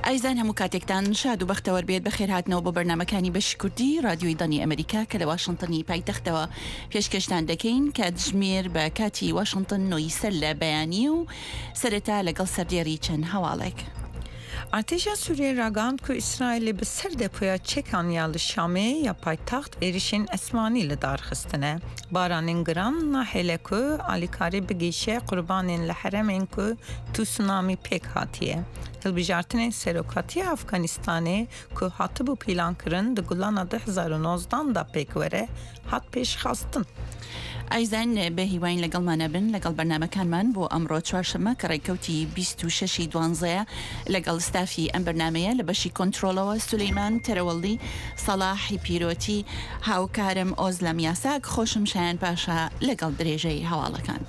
ئایزان هەموو کاتێکتان شاد و بەختەوە بێت بەخێر هاتنەوە بۆ بەرنامەکانی بەشی کوردی رادیۆی دانی ئەمریکا کە لە واشنتنی پایتەختەوە پێشکەشتان دەکەین کە دژمێر بە کاتی واشنتن نۆی سەر لە بەیانی و سەرەتا لەگەڵ سەردێڕی چەند هەواڵێک. Artêşa Sûriyê ragihand ku İsraîlê bi ser depoya çekan ya li Şamê ya paytaxt êrişên esmanî li dar xistine. Baranên giran nahêle ku alîkarî bigîşe qurbanên li heremên ku tsunamî pêk hatiye. Hilbijartinên serokatiya Afganistanê ku hatibû pîlankirin di gulana 2019 da pêk were hat pêşxastin. ئایزان بە هیواین لەگەڵمانە بن لەگەڵ بەرنامەکانمان بۆ ئەمڕۆ چوارشەمە کە ڕێککەوتی 26 دوانزەیە لەگەڵ ستافی ئەم بەرنامەیە لە بەشی کۆنتترۆلەوە سولەیمان تەرەوەڵی سەلاحی پیرۆتی هاوکارم ئۆزلەم یاساک خۆشم شایان پاشا لەگەڵ درێژەی هەواڵەکان.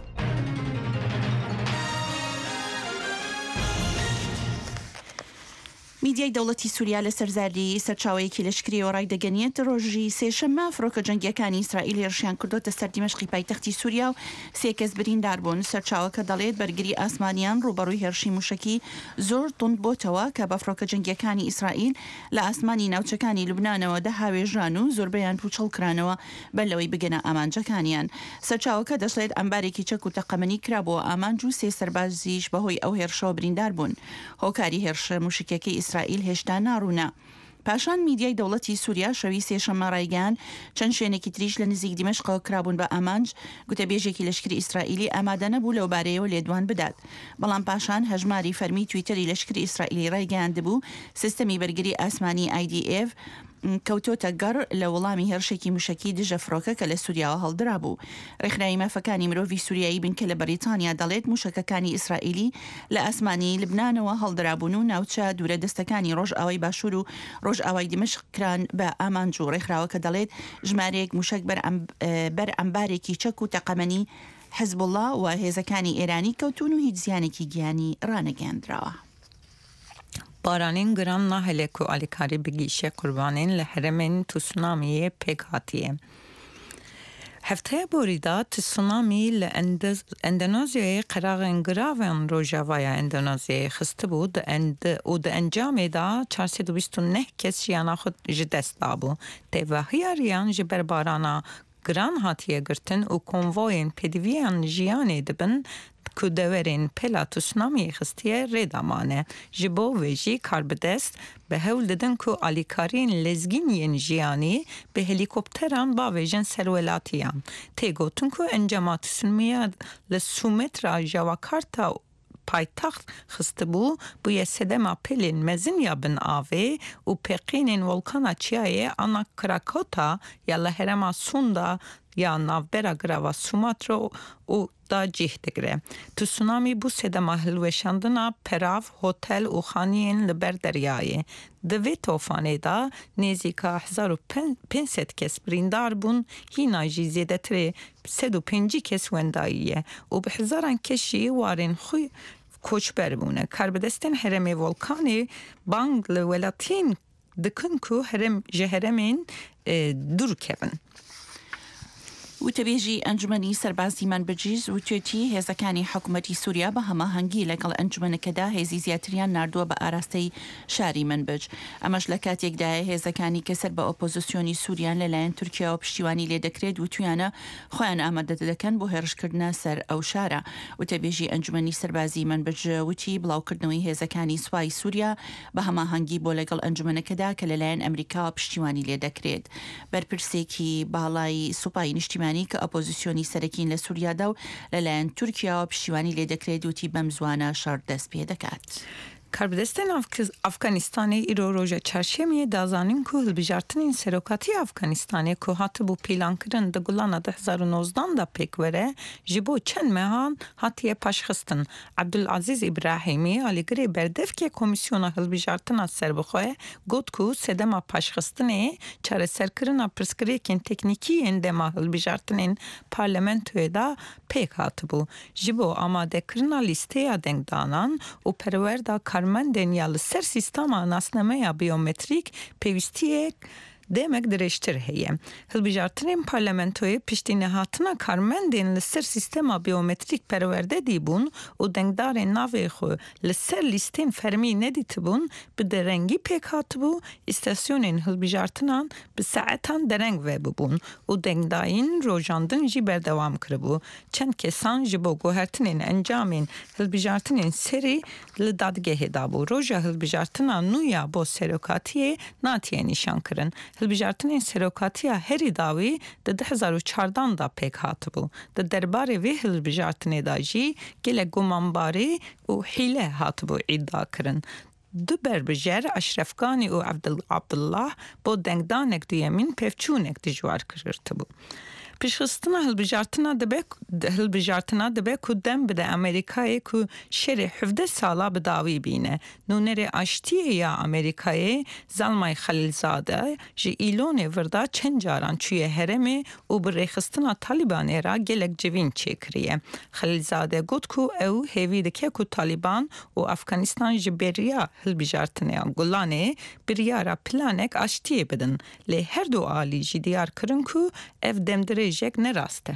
میدیای دەوڵەتی سووریا لە سەرزادی سەرچاوەیەکی لەشکریەوە ڕای دەگەنێت ڕۆژی سێشەممە فڕۆکە جەنگیەکانی ئیسرائیل هێرشیان کردوتە سەر دیمەشقی پایتەختی سووریا و سێ کەس بریندار بوون. سەرچاوەکە دەڵێت بەرگری ئاسمانیان ڕوبەڕووی هێرشی موشکی زۆر توند بۆتەوە کە بە فڕۆکە جەنگیەکانی ئیسرائیل لە ئاسمانی ناوچەکانی لوبنانەوە هاوێژان و زۆربەیان پوچەڵکرانەوە بەر لەوەی بگەنە ئامانجەکانیان. سەرچاوەکە دەشڵێت ئەمبارێکی چەک و تەقەمەنی کرابەوە ئامانج و سێ سەربازیش بەهۆی ئەو هێرشەوە بریندار بوون. هۆکاری هێرشە موشکەکەی ئیسرائیل هێشتا ناڕوونا. پاشان میدیای دەوڵەتی سووریا شەوی سێشەممە ڕایگەیاند چەند شوێنێکی تریش لە نزیک دیمەشقەوە کرابوون بە ئامانج گوتەبێژێکی لەشکری ئیسرائیلی ئامادە نەبوو لەو بارەیەوە لێدوان بدات. بەڵام پاشان هەژماری فەرمی تویتەری لەشکری ئیسرائیلی ڕایگەیاندبوو سیستەمی بەرگری ئاسمانی IDF کەوتۆتە گەڕ لە وەڵامی هێرشێکی موشکی دژە فڕۆکە کە لە سووریاوە هەڵدرا بوو. ڕێکخراوی مافەکانی مرۆڤی سووریایی بن کە لە بەریتانیا دەڵێت موشکەکانی ئیسرائیلی لە ئاسمانی لبنانەوە هەڵدرابوون و ناوچە دوورە دەستەکانی ڕۆژئاوای باشوور و ڕۆژئاوای دیمەشقکران بە ئامانج و ڕێکخراوەکە دەڵێت ژمارەیەک موشک بەر ئەمبارێکی چەک و تەقەمەنی حزب الله و هێزەکانی ئێرانی کەوتون و هیچ زیانێکی گیانی ڕانەگەاندراوە. Baranên giran nahêle ku alîkarî bigîşe qurbanên li heremên tsunamiyê pêk hatiye. Hefteya borî da tsunamî li Endonezyayê qeraxên giravan Rojavaya Endonezyayê xistibû û di encamê da 429 kes jiyana xwe ji dest dabû. Têvehiyariyan ji ber barana giran hatiye girtin û konvoyên pêdiviyan jiyanê dibin ku deverên pela tsunamiyê xistiye rêdamane. Ji bo vê jî karbidest bi hewl didin ku alîkariyên lezgîn yên jiyanî bi helîkopteran bavêjin serwelatiyan. Tê gotin ku encama tsunamiya li Sumatra Jakarta paytaxt xistibû bûye sedema pelên mezin ya bin avê û pêqînên volkana Çiyayê ana Krakota ya li herema Sunda ya navbera girava Sumatra û da cih digire. Tsunamî bû sedema hilweşandina perav, hotel û xaniyên li ber deryayê. Di vê tofanê da nêzîka 1500 kes birîndar bûn, hîna jî zêdetirê 105 kes wendayî ye û bi hizaran kes jî warên xwe koçber bûne. Karbidestên heremê volkanê bang li welatiyên dikin ku ji heremên dûr kevin. وتەبێژی ئەنجومەنی سەربازی مانبەرجیز و توێتی هێزەکانی حکوومەتی سووریا بە هەماهەنگی لەگەڵ ئەنجومەنەکەدا هێزی زیاتریان ناردووە بە ئاراستەی شاری منبەج. ئەمەش لە کاتێکدایە هێزەکانی کەسەر بە ئۆپۆزیسیۆنی سووریان لەلایەن تورکیاوە پشتیوانی لێ دەکرێت و تویانە خۆیان ئامادە دەکەن بۆ هێرشکردنە سەر ئەو شارە. وتەبێژی ئەنجومەنی سەربازی منبەج وتی بڵاوکردنەوەی هێزەکانی سوپای سووریا بە هەماهەنگی بۆ لەگەڵ ئەنجومەنەکەدا کە لەلایەن ئەمریکاوە پشتیوانی لێ دەکرێت. بەرپرسێکی باڵای سوپای نیشتیمانی کە ئۆپۆزیسیۆنی سەرەکین لە سووریادا و لەلایەن تورکیاوە پشتیوانی لێ دەکرێت وتی بەم زوانە شەڕ دەست پێ دەکات. Karbidestên Afganistanê îro roja çarşemiyê dazanin ku hilbijartinên serokatiya Afganistanê ku hatibû pîlankirin di gulana 2019 da pêk were ji bo çend mehan hatiye paşxistin. Abdulaziz İbrahimî alîgirê berdevkê Komîsyona Hilbijartina Serbixwe got ku sedema paşxistinê çareserkirina pirsgirêkên teknîkî yên dema hilbijartinên parlamentoyê da pêk hatibû. Ji bo amadekirina lîsteya dengdanan û perwerda karmendên ya li ser sîstema nasnameya biyometrik pêwîstiyek demek درێژتر هەیە هەڵبژارتنên parlamentoyê piştînehatina karmendên li ser sîstema biometrîk perwerdedî bûn û dengdarên navê xwe li ser lîstên fermî nedîtibûn bi derengî pêk hatibû îstasyonên hilbijartinan bi saetan dereng vebibûn û dengdayîn rojandin jî berdewam kiribû çend kesan ji bo guhertinên encamên hilbijartinên serî li dadgehê dabû roja hilbijartina nû ya bo serokatiyê natiye nîşan kirin hilbijartinên serokatiya herî dawî di 2014 da pêk hatibû di derbarê vê hilbijartinê da jî gelek gumanbarî û hîle hatibû îddia kirin Du berbijer Eşrefganî û Abdullah bo dengdanek duyemîn pevçûnek dijwar kirtibû. Pişxistina hilbijartina dibe ku dem bide Amerîkayê ku şerê 17 sala bi dawî bîne. Nûnerê aştiyê ya Amerîkayê Zalmay Xelîlzade ji îlonê virda çend caran çûye herêmê û bi rêxistina Talîbanê ra gelek civîn çêkiriye. Xelîlzade got ku ew hêvî dike ku Talîban û Efganistan ji beriya hilbijartinê Gulanê biryara planek aştiyê bidin. Lê her du alî jî diyar kirin ku ev demdirêjek neraste.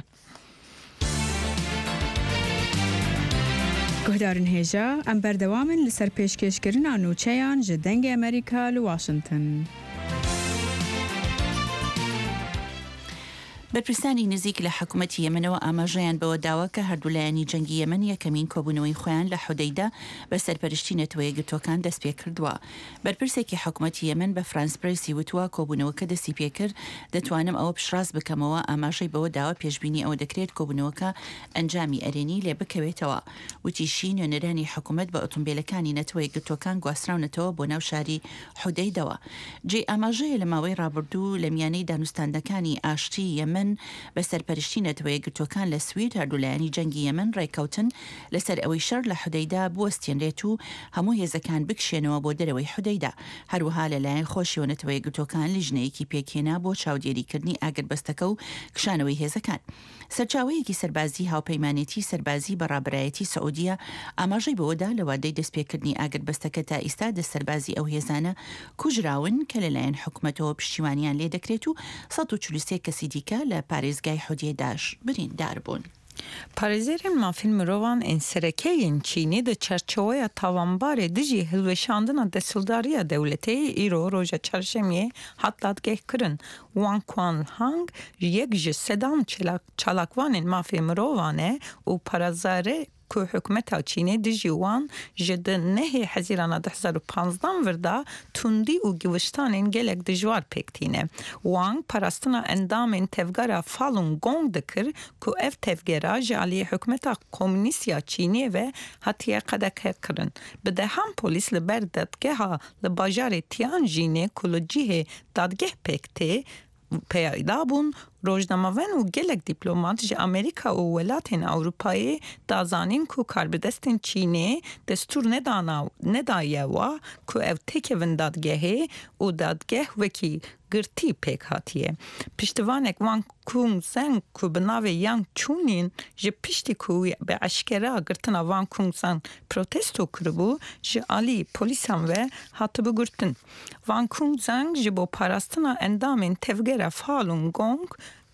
Guhdarên hêja em berdewamin li ser pêşkêşkirina nûçeyan ji dengê Amerîka li Washington. بەرپرسانی نزیک لە حکوومەتی یەمەنەوە ئاماژەیان بەوە داوە کە هەردوولایەنی جەنگی یەمەن یەکەمین کۆبوونەوەی خۆیان لە حودەیدا بە سەرپەرشتی نەتەوە یەکگرتوەکان دەست پێ کردووە. بەرپرسێکی حکوومەتی یەمەن بە فرانس پرێسی وتووە کۆبوونەوەکە دەستی پێکرد دەتوانم ئەوە پشڕاست بکەمەوە ئاماژەی بەوە داوە پێشبینی ئەوە دەکرێت کۆبوونەوەکە ئەنجامی ئەرێنی لێ بکەوێتەوە. وتیشی نوێنەرانی حکوومەت بە ئۆتۆمبیلەکانی نەتەوە یەکگرتوەکان گواستراونەتەوە بۆ ناو شاری حودەیدەوە. جێ ئاماژەیە لە ماوەی ڕابردوو لە میانەی دانوستاندەکانی ئاشتی یەمەن بە سەرپەرشتی نەتەوە یەکگرتوەکان لە سوید هەردوولایەنی جەنگی یەمەن ڕێکەوتن لەسەر ئەوەی شەڕ لە حودەیدا بوەستێنرێت و هەموو هێزەکان بکشێنەوە بۆ دەرەوەی حودەیدا. هەروەها لەلایەن خۆشیەوە نەتەوە یەکگرتوەکان لیژنەیەکی پێکهێنا بۆ چاودێریکردنی ئاگربەستەکە و کشانەوەی هێزەکان. سەرچاوەیەکی سەربازی هاوپەیمانێتی سەربازی بەڕابرایەتی سعودیە ئاماژەی بەوەدا لە وادەی دەستپێکردنی ئاگربەستەکە تا ئێستا دەسەربازی ئەو هێزانە کوژراون کە لەلایەن حکوومەتەوە پشتیوانیان لێ دەکرێت و 143 کەسی دیکە لە پارێزگای حودێداش بریندار بوون. Parêzerên mafîn mirovan ên serekeyên Çînê di çerçeweya tawanbarê dijî hilweşandina desildariya dewletê îro roja çarşemiyê hat dadgehkirin. Wang Quanhang yek ji sedan çalakvanên mafê mirovan e û parazare ku hükümeta Çînê dijî wan ji di nehê hezîrana 2015 virda tundî û giviştanên gelek dijwar pêktîne. Wang parastina endamên tevgera Falun Gong dikir ku ev tevgera ji aliyê hükümeta komünîst ya Çînê ve hatiye qedekirkirin. Bi dehan polîs li ber dadgeha li bajarê Tianjinê ku li cihê dadgeh pêktê peyda bûn rojnamavên û gelek dîplomat ji Amerîka û welatên Ewropayê dazanîn ku karbidestên Çînê destûr nedaye wa ku ev têkevin dadgehê û dadgeh wekî girtî pêk hatiye. Piştivanek Wang Kung-zeng ku bi navê Yang Chunîn ji piştî ku bi eşkera girtina Wang Kung-zeng protesto kiribû ji alî polîsan ve hatibû girtin. Wang Kung-zeng ji bo parastina endamên tevgera Falun Gong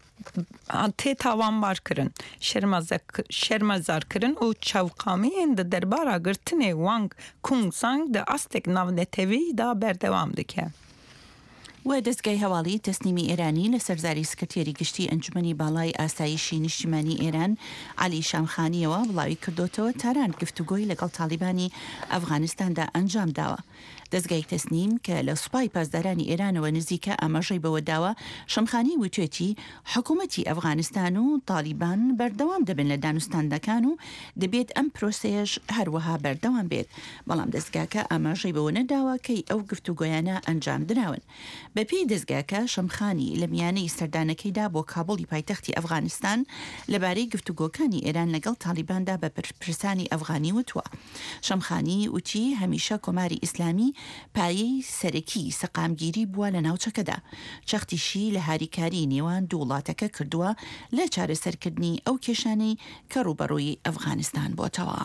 tê tawanbar kirin, şermezar kirin û çavqamiyên di derbara girtinê Wang Kung-zeng di astek navnetevî da berdewam dike. و دەستگای هەواڵی تەسنیمی ئێرانی لە سەرزاری سکرتێری گشتی ئەنجومەنی باڵای ئاسایشی نیشتیمانی ئێران علی شامخانیەوە بڵاوی کردوتەوە تاران گفتوگۆی لەگەڵ تالیبانی ئەفغانستاندا ئەنجام داوە. دەستگای تەسنیم کە لە سوپای پاسدارانی ئێرانەوە نزیکە ئاماژەی بەوە داوە شەمخانی وتوێتی حکوومەتی ئەفغانستان و تالیبان بەردەوام دەبن لە دانوستاندەکان و دەبێت ئەم پرۆسەیەش هەروەها بەردەوام بێت. بەڵام دەستگاکە ئاماژەی بەوە نەداوە کەی ئەو گفتوگۆیانە ئەنجام دراون. بەپێی دەستگاکە شەمخانی لە میانەی سەردانەکەیدا بۆ کابڵی پایتەختی ئەفغانستان لەبارەی گفتوگۆکانی ئێران لەگەڵ تالیباندا بە پرسانی ئەفغانی وتووە. شەمخانی وتی هەمیشە کۆماری ئیسلامی پایەی سەرەکی سەقامگیری بووە لە ناوچەکەدا. چەختیشی لە هاریکاری نێوان دوو وڵاتەکە کردووە لە چارەسەرکردنی ئەو کێشانەی کە ڕوبەڕووی ئەفغانستان بۆتەوە.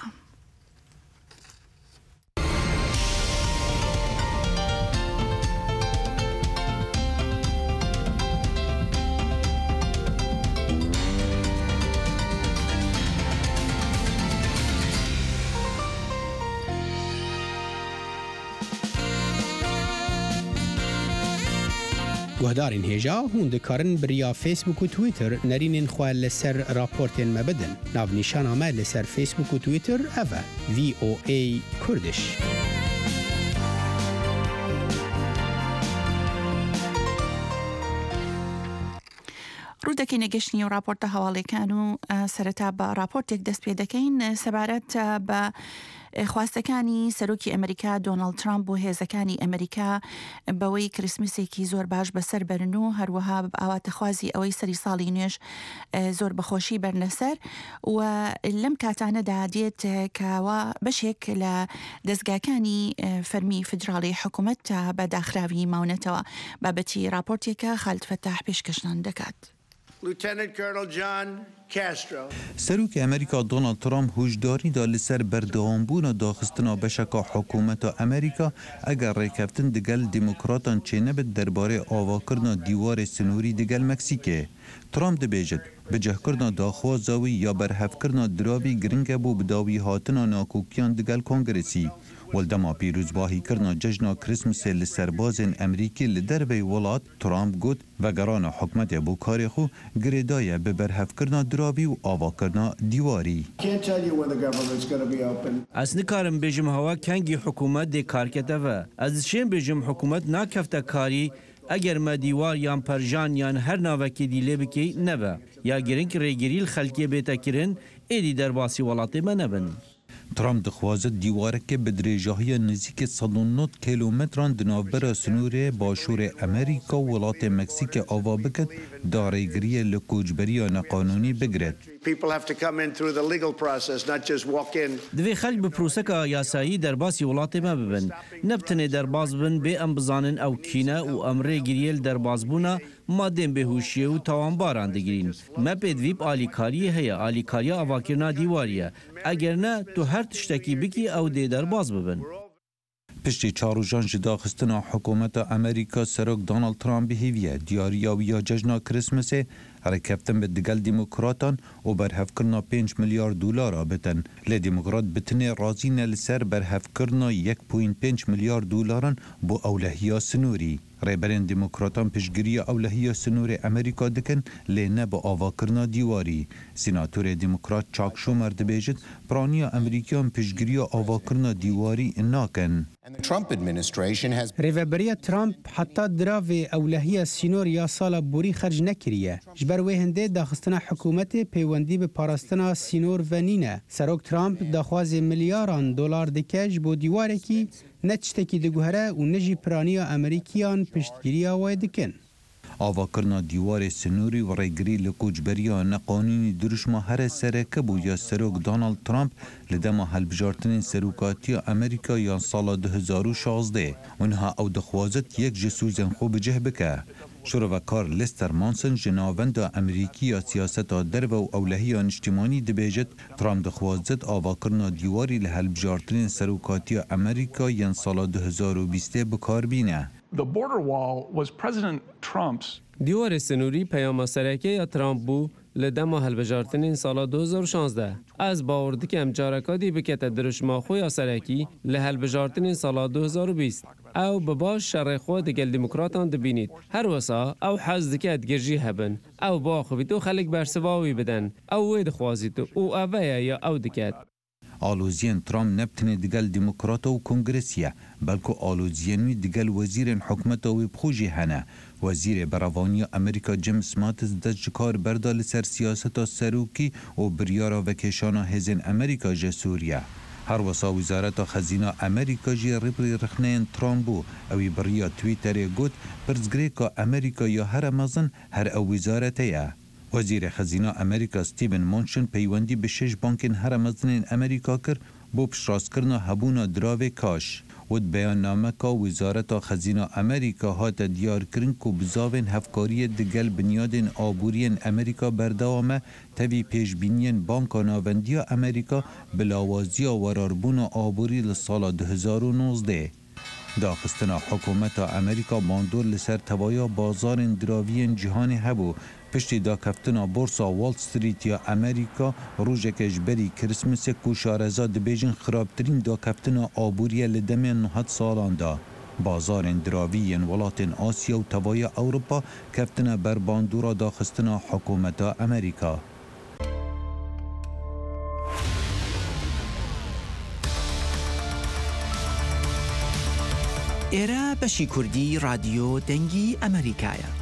گهدارین هجا هون دکارن بریا فیسبوک و تویتر نرینین خواه لسر راپورتین مبدن. ناو نشان آمد لسر فیسبوک و تویتر اوه VOA کردش. ڕوودەکەی نەگەشتنی و راپۆرتە هەواڵەکان و سەرەتا بە راپۆرتێک دەست پێ دەکەین سەبارەت بە خواستەکانی سەرۆکی ئەمریکا دۆناڵد ترامپ و هێزەکانی ئەمریکا بەوەی کریسمسێکی زۆر باش بەسەر بەرن و هەروەها ئاواتەخوازی ئەوەی سەری ساڵی نوێژ زۆر بەخۆشی بەرنەسەر و لەم کاتانەدا دێت کەوا بەشێک لە دەستگاکانی فەرمی فدراڵی حکوومەت بە داخراوی ماونەتەوە بابەتی راپۆرتێکە خالد فەتاح پێشکەشتان دەکات. Lieutenant Colonel John Castro. سروک امریکا دونالد ترامپ هوشداری دا لسر بردوامبونا داخستنا بشکا حکومت امریکا اگر ریکفتن دگل دموکراتان چه نبد درباره آواکرنا دیوار سنوری دگل مکسیکه. ترامپ دبیجد بجه کرنا داخوازاوی یا برحف کرنا درابی گرنگ بو بداوی هاتنا ناکوکیان دگل کنگرسی. ولدما پیروزباهی کرنا جشنا کریسمس لسربازن امریکی لدربی ولات ترامپ گوت و گران حکمت بو کار خو گریدای به برحف کرنا درابی و آوا کرنا دیواری. از نکارم بجم هوا کنگی حکومت دی کارکته و از شیم بجم حکومت ناکفته کاری اگر ما دیوار یان پرژان یان هر ناوکی دیله بکی نبه یا گرنگ ریگریل خلکی بیتا کرن ایدی در باسی ولاتی ما نبن. ترامپ دخوازد دیواره که بدریجاهی نزدیک 190 کیلومتران دنابر سنور باشور امریکا و ولات مکزیک آوا بکد دارایگری لکوجبری نقانونی بگرد. دوی خلق به پروسک یاسایی در باسی ولات ما ببن. نبتنه در باز بن به ام بزانن او کینه و امره گریل در باز بونا مادم بهوشیه و توانباران دگرین. ما بدویب آلیکاریه هیا آلیکاریا آواکرنا دیواریه. اگر نه تو هر تشتکی بکی او دی در باز ببن. پشتی چاروجان جدا خستنا حکومت امریکا سرک دونالد ترامپ هیویه دیاریا و یا جشنا کریسمسه حرکفتن به دگل دموکراتان و برحف کرنا 5 میلیارد دلار بتن. لی دموکرات بتنه رازی نلسر برحف کرنا 1.5 میلیارد دلاران بو اولهیا سنوری. ریبرین دموکراتان پیشگیری اولهیا سنور امریکا دکن لی نه با آوا کرنا دیواری. سیناتور دموکرات چاک شومر دبیجد پرانی امریکیان پیشگیری آوا کرنا دیواری ناکن. ریبریا ترامپ حتی دراوی اولهیا سینور یا سال بوری خرج نکریه. جبر وهنده داخستنا حکومت پیوندی به پاراستنا سینور و نینه. سروک ترامپ داخواز میلیاران دلار دکج بو دیواره کی نچتکی دگوهره و نجی پرانیا امریکیان پشتگیری آوای دکن. آوا کرنا دیوار سنوری و ریگری لکوجبریا نقانونی درشما هر سرکه بو یا سروک دونالد ترامپ لدما هلبجارتن سروکاتی امریکا یا سال 2016 اونها او دخوازت یک جسوزن خوب جه بکه. شروکار لستر مانسن جناوند امریکی یا سیاست درو و اولهی اجتماعی دبیجت ترامپ دخوازت آوا کرنا دیواری لهلبجارتن سروکاتی امریکا یا سال 2020 بکار بینه. The border wall was President Trump's. دیوار سنوری پیام سرکه یا ترامپ بو لدما هلبجارتنین سال 2016 از باوردی که امجارکادی بکت درشما خوی سرکی لهلبجارتنین سال 2020 او بباش شر خود دگل دموکراتان دبینید هر وسا او حز دکت گرجی هبن او با خویتو خلق برسواوی بدن او وید خوازیتو او اوه یا او دکت. آلوزین ترامپ نبتنه دگل دموکرات و کنگرسیه بلکو آلوزینوی دگل وزیر حکمت و بخوجی هنه. وزیر براوانی امریکا جیمز ماتیس دجکار بردال سر سیاست سروکی و بریارا و کشانا هزین امریکا جسوریه. هر وسا وزارت خزینه امریکا جی ربری رخنین ترامپو اوی بریا تویتر گوت برزگریکا امریکا یا هر مزن هر او وزارتیه. وزیر خزینه امریکا ستیون مونشن پیوندی به 6 بانکین هر مزنین امریکا کر بو پشراس کرنا هبونا دراوی کاش. ود بیان نامه که وزارت خزینه امریکا هات دیار کرن که بزاوین هفکاری دگل بنیادین آبورین امریکا بردوامه تاوی پیشبینین بانکا ناوندی امریکا بلاوازی وراربون آبوری لسال 2019. داخستنا حکومت امریکا باندور لسر توایا بازار دراوین جهانی هبو پشتی دا کفتنا بورسا وال استریت یا امریکا روژه کشبری کریسمس کو شارزا دبیجن خرابترین دا کفتنا آبوریه لدمه 9 سالان دا. بازار دراوی ولات آسیا و توای اوروپا کفتنا بر باندورا داخستنا حکومت امریکا. ئێرە بەشی کوردی رادیۆ دەنگی ئەمریکایە.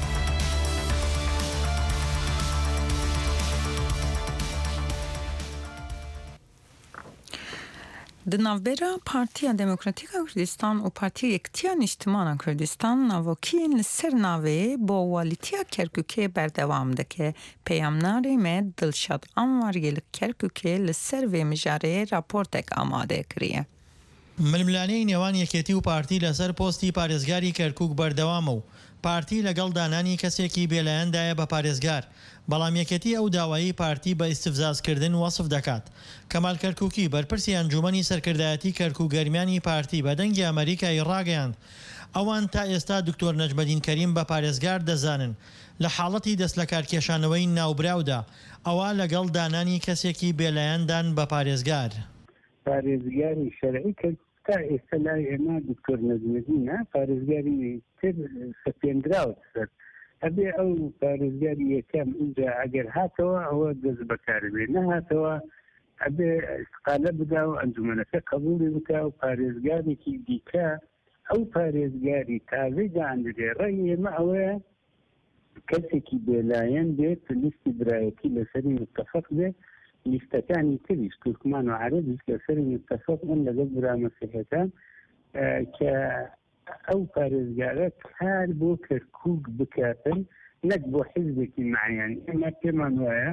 دناوبرا پارتیا دموکراتیکا کردستان و پارتیا یکتیا نیشتمانا کردستان ناوکین لسر ناوی با والیتیا کرکوکی بردوام دکه پیامناری مد دلشاد انواری کرکوکی لسر و مجاره راپورتک آماده کریه. ململانەی نێوان یەکێتی و پارتی لەسەر پۆستی پارێزگاری کەرکووک بەردەوامە و پارتی لەگەڵ دانانی کەسێکی بێلایەندایە بە پارێزگار، بەڵام یەکێتی ئەو داوایی پارتی بە ئیستفزازکردن وەسف دەکات. کەمال کەرکووکی بەرپرسی ئەنجومەنی سەرکردایەتی کەرکووک گەرمیانی پارتی بە دەنگی ئەمریکای ڕاگەیاند ئەوان تا ئێستا دکتۆر نەجمەدین کەریم بە پارێزگار دەزانن لە حاڵەتی دەست لە کارکێشانەوەی ناوبراودا ئەوە لەگەڵ دانانی کەسێکی بێلایەندان بە پارێزگار. پارێزگاری شەرعی کرد تا ئێستا لای ئێمە دکتۆر نەجمەدینە پارێزگاری تر سەپێنراوە سەر ئەبێ ئەو پارێزگاری یەکەم اینجا ئەگەر هاتەوە ئەوە دەست بەکاربێ نەهاتەوە ئەبێ استقالە بدا و ئەنجومەنەکە قبولی بکە و پارێزگارێکی دیکە ئەو پارێزگاری تازەی داندرێ ڕێی ئێمە ئەوەیە کەسێکی بێلایەن بێت لیستی برایەتی لەسەری متفق بێت لیستەکانی تریش تورکمان و عەرەبیش لەسەری متفق بن لەگەڵ برامەسیحەکان کە ئەو پارێزگارە کار بۆ کەرکووک بکاتن نەک بۆ حیزبێکی معیانی. ئێمە پێمان وایە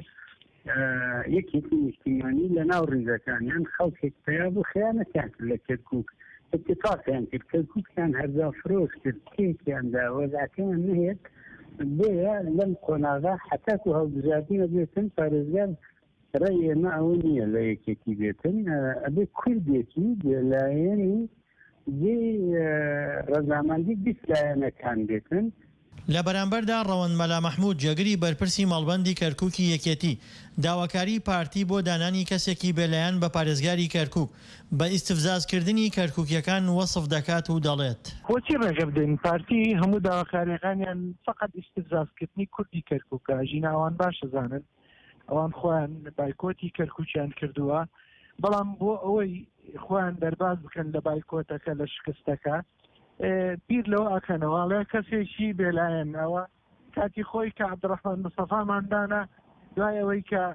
یەکێتی نیشتیمانی لە ناو ڕێزەکانیان خەڵکێک پیا بۆ خیانەتیان کرد لە کەرکووک اتفاقیان کرد کەرکووکیان هەرزا فرۆش کرد کێکیاندا وەزعەکەیان نهێت بۆیە لەم قۆناغا حەتاکو هەڵبژاردنە بێتن پارێزگار ڕێی ئێمە ئەوە نییە لە یەکێتی بێتن ئەبێ کوردێکی لایەنی جێ ڕەزامەندی بیست لایەنەکان بێتن. لە بەرامبەردا ڕەوەند مەلا مەحموود جێگری بەرپرسی مەڵبەندی کەرکووکی یەکێتی داواکاری پارتی بۆ دانانی کەسێکی بێلایەن بە پارێزگاری کەرکووک بە ئیستفزازکردنی کەرکووکیەکان وەسف دەکات و دەڵێت بۆچی ڕێگە بدەین پارتی هەموو داواکاریەکانیان فقط ئیستفزازکردنی کوردی کەرکووکە ژیناوان باشە زانن ئەوان خۆیان بایکۆتی کەرکووکیان کردووە بەڵام بۆ ئەوەی خۆیان دەرباز بکەن لە بایکۆتەکە لە شکستەکە بیر لەوە ئەکەنەوەڵێ کەسێکی بێلایەن ئەوە کاتی خۆی کە عەبدوڕەحمان مستەفاماندانە دوای ئەوەی کە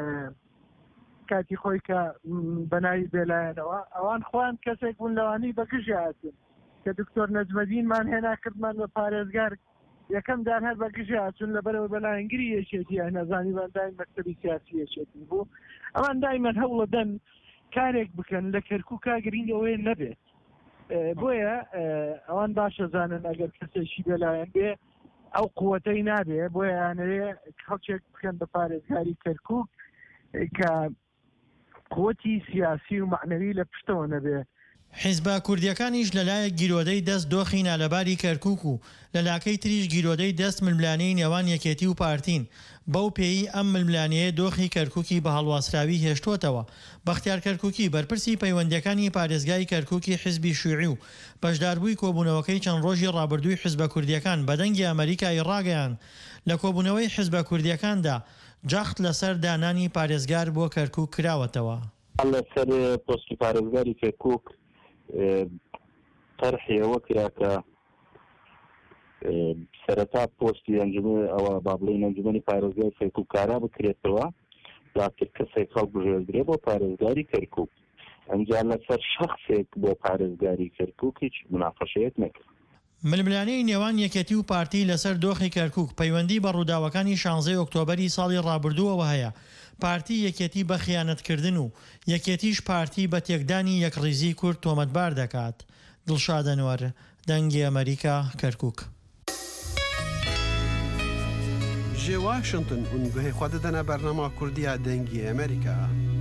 کاتی خۆی کە بەناوی بێلایەنەوە ئەوان خۆیان کەسێک بوون لەوانی بەگژی هاتن کە دکتۆر نەجمەدینمان هێنا کردمان بە پارێزگار یەکەمدان هەر بەگژی هاتون لەبەرەوە بەلایەنگری یەکێتی نەزانی بەندای مەکتەبی سیاسی یەکێتی بوو ئەوان دایمەن هەوڵە دەن کارێک بکەن لە کەرکووکا گرنگەوەی نەبێت بۆیە ئەوان باشە زانن ئەگەر کەسێکی بێلایەن بێ ئەو قووەتەی نابێ بۆیە یانەوێ خەڵکێک بکەن بە پارێزگاری کەرکووک کە قووەتی سیاسی و معنەوی لە پشتەوە نەبێ. حیزبە کوردیەکانیش لەلایەک گیرۆدەی دەست دۆخی نالەباری کەرکووک و لە لاکەی تریش گیرۆدەی دەست ململانەی نێوان یەکێتی و پارتین بەو پێی ئەم ململانەیە دۆخی کەرکووکی بە هەڵواسراوی هێشتوتەوە. بەختیار کەرکووکی بەرپرسی پەیوەندیەکانی پارێزگای کەرکووکی حیزبی شیوعی و بەشداربووی کۆبوونەوەکەی چەند ڕۆژی ڕابردووی حیزبە کوردیەکان بە دەنگی ئەمریکای ڕاگەیان لە کۆبوونەوەی حیزبە کوردیەکاندا جەخت لەسەر دانانی پارێزگار بۆ کەرکووک کراوەتەوە. لەسەر پۆستی پارێزگاری کەرکووک طرحیەوە کرا کە سەرەتا پۆستی ئەوە با بڵێن ئەنجومەنی پارێزگای کەرکووکارا بکرێتەوە دواتر کەسێک هەڵبژێردرێ بۆ پارێزگاری کەرکووک ئەنجا لەسەر شەخصێک بۆ پارێزگاری کەرکووک هیچ مناقەشەیەک نەکرد. ململانەی نێوان یەکێتی و پارتی لەسەر دۆخی کەرکووک پەیوەندی بە ڕووداوەکانی 16 ئۆکتۆبەری ساڵی ڕابردووەوە هەیە. پارتی یەکێتی بە خیانەتکردن و یەکێتیش پارتی بە تێکدانی یەکڕیزی کورد تۆمەتبار دەکات. دڵشاد ئەنوەر، دەنگی ئەمریکا، کەرکووک. جێ واشنگتن ئونگوهی خوا دەدەنە بەرنامە کوردیە دەنگی ئەمریکا.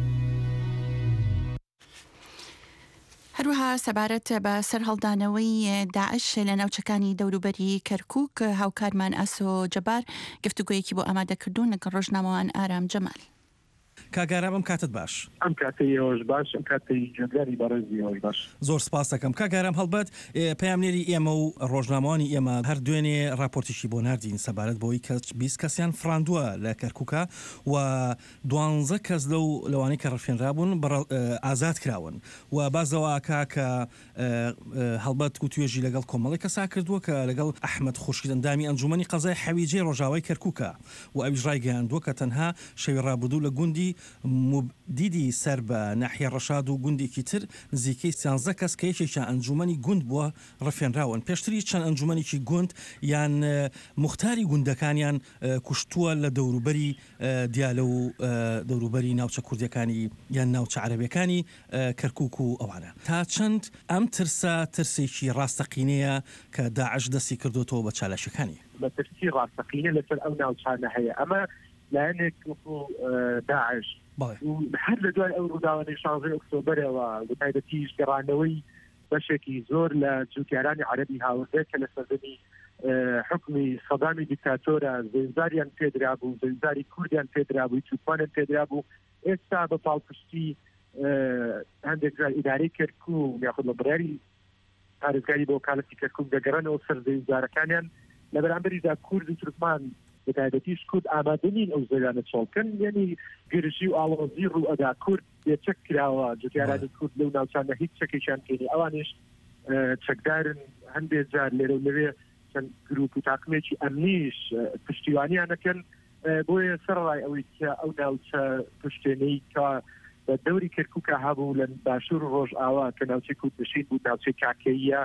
هەروەها سەبارەت بە سەرهەڵدانەوەی داعش لە ناوچەکانی دەوروبەری کەرکووک هاوکارمان ئاسۆ جەبار گفتوگویەکی بۆ ئامادەکردوون لەگەڵ ڕۆژنامەوان ئارام جەمال. کاگارام ئەم کاتت باش ئەم کاتەیەوەش باش ئەم کاتەی جێگاری بەڕێزیەوەی باش زۆر سپاس دەکەم کاگارام هەڵبەت پەیامنێری ئێمە و ڕۆژنامەوانی ئێمە هەر دوێنێ راپۆرتیشی بۆ ناردین سەبارەت بۆی کە 20 کەسیان فراندووە لە کەرکووکە و 12 کەس لەوانەی کە ڕفێنرابوون ئازاد کراون و بازەوەکە کە هەڵبەت و توێژی لەگەڵ کۆمەڵی کەسا کردووە کە لەگەڵ ئەحمەد خوشکدەندامی ئەنجومەنی قەزای حەویجێ ڕۆژاوای کەرکووکە و ئەویش ڕایگەیاندووە کە تەنها شەوی ڕابردوو لە گوندی دیدی سەر بە ناحیە ڕەشاد و گوندێکی تر نزیکەی 13 کەس کە یەکێکیان ئەنجومەنی گوند بووە ڕفێنراون پێشتری چەند ئەنجومەنێکی گوند یان مختاری گوندەکانیان کوشتووە لە دەوروبەری دیالە و دەوروبەری ناوچە کوردیەکانی یان ناوچە عەرەبیەکانی کەرکووک و ئەوانە تا چەند ئەم ترسێکی ڕاستەقینەیە کە داعش دەستی کردوتەوە بە چالەشەکانی بە ترسی ڕاستەقینە لەسەر ئەو ناوچانە هەیە ئەمە لایەنێک داعش هەر لە دوای ئەو ڕووداوانەی 16 ئۆکتۆبەرەوە بە تایبەتیش گەڕانەوەی بەشێکی زۆر لە جوتیارانی عەرەبی هاوردە کە لە سەردەمی حکمی سەدامی دیکتاتۆرە زەوینداریان پێدرا بوو زەوینداری کوردیان پێدرا بوو تووپانیان پێدرا بوو ئێستا بە پاڵپشتی هەندێک ئیدارەی کەرکووک یاخود لە بڕیاری پارێزگاری بۆ وەکالەتی کەرکووک دەگەڕێنەوە سەر زەویندارەکانیان لە بەرامبەریدا کورد و تورکمان بە تایبەتیش کورد ئامادەنین ئەو زەویانە چۆڵکن یعنی گرژی و ئاڵۆزی ڕوو ئەدا کورد بێچەک کراوە جوتیارانی کورد لەو ناوچانە هیچ چەکێکیان پێنی ئەوانش چەکدارن هەندێک جار لێرە و لەوێ چەند گروپ و تاقمێکی ئەمنیش پشتیوانیانەکەن بۆیە سەرڕای ئەوەی کە ئەو ناوچە پشتێنەی کە بە دەوری کەرکووکە هەبوو لە باشوور ڕۆژ ئاوا کە ناوچەی کوردنشین بوو ناوچەی کاکەیە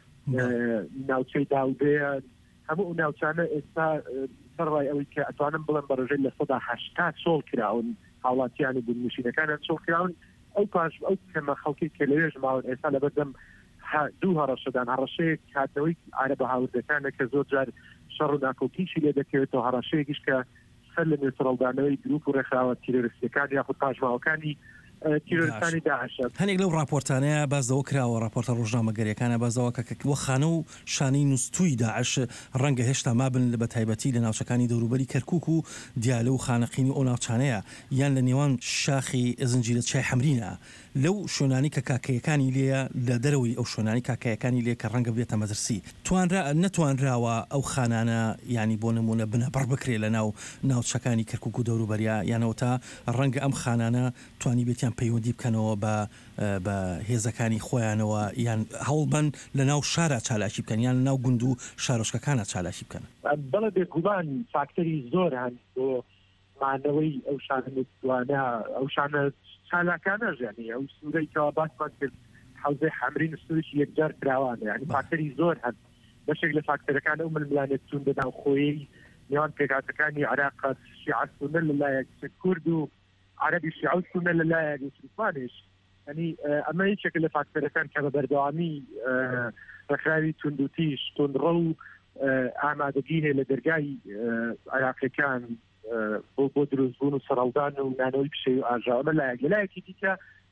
ناوچەی داودەیە هەموو ئەو ناوچانە ئێستا سەرڕای ئەوەی کە ئەتوانم بڵێن بەڕێژەی لە 180 چۆڵ کراون هاوڵاتیانی بنووشینەکانیان چۆڵ کراون ئەو پاش ئەو کەمە خەڵکی کە لەوێژ ماون ئێستا لە بەردەم دوو هەڕەشەدان هەڕەشەیەک هاتنەوەی عەرەبە هاوردەکانە کە زۆر جار شەڕ و ناکۆکیشی لێ دەکەوێتەوە هەڕەشەیەکیش کە سەر لە نوێسەرەڵدانەوەی گروپ و ڕێکخراوە تیرۆریستەکان یاخود پاژماوەکانی تیرۆریستانی داعشە هەنێک لەو راپۆرتانەیە بازەوە کراوە راپۆرتە ڕۆژنامەگەریەکانە بازەوە کەوە خانە و شانەی نووسوی داعش ڕەنگە هێشتا مابن بە تایبەتی لە ناوچەکانی دەوروبەری کەرکووک و دیالە و خانەقینی ئەو ناوچانەیە یان لە نێوان شاخی زنجیرە چای حەمرینە لەو شوێنانی کە کاکەیەکانی لێە لە دەرەوەی ئەو شوێنانی کاکەیەکانی لێ کە ڕەنگە بێتە مەدرسی نەتوانراوە ئەو خانانە ینی بۆ نمونە بنەبڕ بکرێ لە ناوچەکانی کەرکووک و دەوروبەریە یانەوە تا ڕەنگە ئەم خانانە توانی بێتیان پەیوەندی بکەنەوە بە هێزەکانی خۆیانەوە یان هەوڵبەن لە ناو شارە چالاکی بکەن یان ناو گوند و شارۆچکەکانە چالاکی بکەن بەڵێ بێگومان فاکتەری زۆر هەن بۆ مانەوەی ئەو شانە نووسوانە ئەو شانە چالاکانە ژیانی ئەو سوورەی کەوا باسمان کرد حوزەی حەمرین سوورێکی یەکجار کراوانە ینی فاکتەری زۆر هەن بەشێک لە فاکتەرەکان ئەو ململانێت چون بەناو خۆیی نێوان پێکاتەکانی عراق شیعە سونە لەلایەک کورد و عەرەبی شیعە و سونە لەلایەک مسلمانش ینی ئەمە هیچێک لە فاکتەرەکان کە بە بەردەوامی ڕێکخراوی توندوتیش تندڕە و ئامادەگی هەیە لە دەرگای عراقیەکان بۆ دروستبوون و سەرەڵدان و نانەوەی پشەی و ئاژاوە لەلایەکی دیکە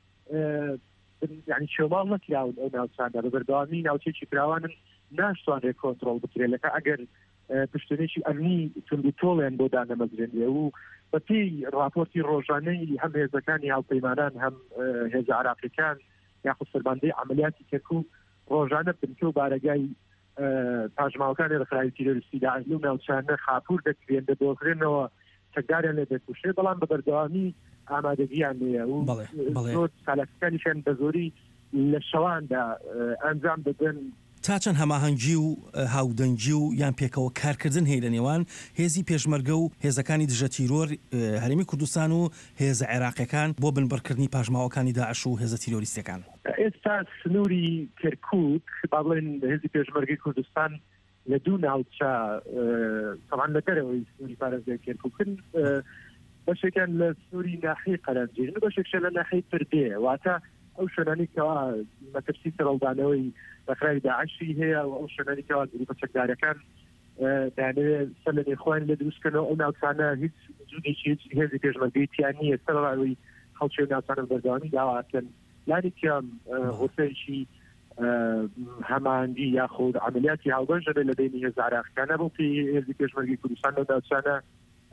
ینی شێوەڵ نەکراون ئەو ناوچانە بە بەردەوامی ناوچێکی کراوانن ناشتوانێت کۆنتڕۆڵ بکرێت لەکە ئەگەر پشتێنێکی ئەمنی توندوتۆڵیان بۆ دانەمەزرێنێ و بەپێی راپۆرتی ڕۆژانەی هەم هێزەکانی هاوپەیمانان هەم هێزە عراقیەکان یاخود سەرباندەی عملیاتی کەرکووک ڕۆژانە بنکە و بارەگای پاژماوەکانی ڕێکخراوی تیرۆریستی داعش لەو ناوچانە خاپوور دەکرێن دەدۆخرێنەوە چەکداریان لێ دەکوشێ بەڵام بە بەردەوامی ئامادەگییان هەیە و زۆر چالاکیەکانیشیان بە زۆری لە شەواندا ئەنجام دەدەن تا چەند هەماهەنگی و هاودەنگی و یان پێکەوە کارکردن هەیە لە نێوان هێزی پێشمەرگە و هێزەکانی دژە تیرۆر هەرێمی کوردستان و هێزە عێراقیەکان بۆ بنبڕکردنی پاژماوەکانی داعش و هێزە تیرۆریستەکان ئێستا سنووری کەرکووک با بڵێن هێزی پێشمەرگەی کوردستان لە دوو ناوچە تەمان لە دەرەوەی سنووری پارێزگای کەرکووکن بەشێکیان لە سنووری ناحیەی قەرەنجێژن و بەشێکشە لە ناحیەی پردێ واتە ئەو شوێنانی کەوا مەترسی سەرەڵدانەوەی ڕێکخراوی داعشی هەیە و ئەو شوێنانی کەوا گروپە چەکدارەکان دانەوێت سەر لە نێخوایان لە دروستکردنەوە ئەو ناوچانە هیچ جوودێکی هیچ هێزی پێشمەرگەی تیان نییە سەرڕاوی خەڵکی ناوچانە بەردەوامی داواکەن لانێکیان غوتەیەکی هەماهەنگی یاخود عملیاتی هاوبەش دەبێت لە بینی هێزە عراقیەکانە بۆ پێی هێزی پێشمەرگەی کوردستان لەو ناوچانە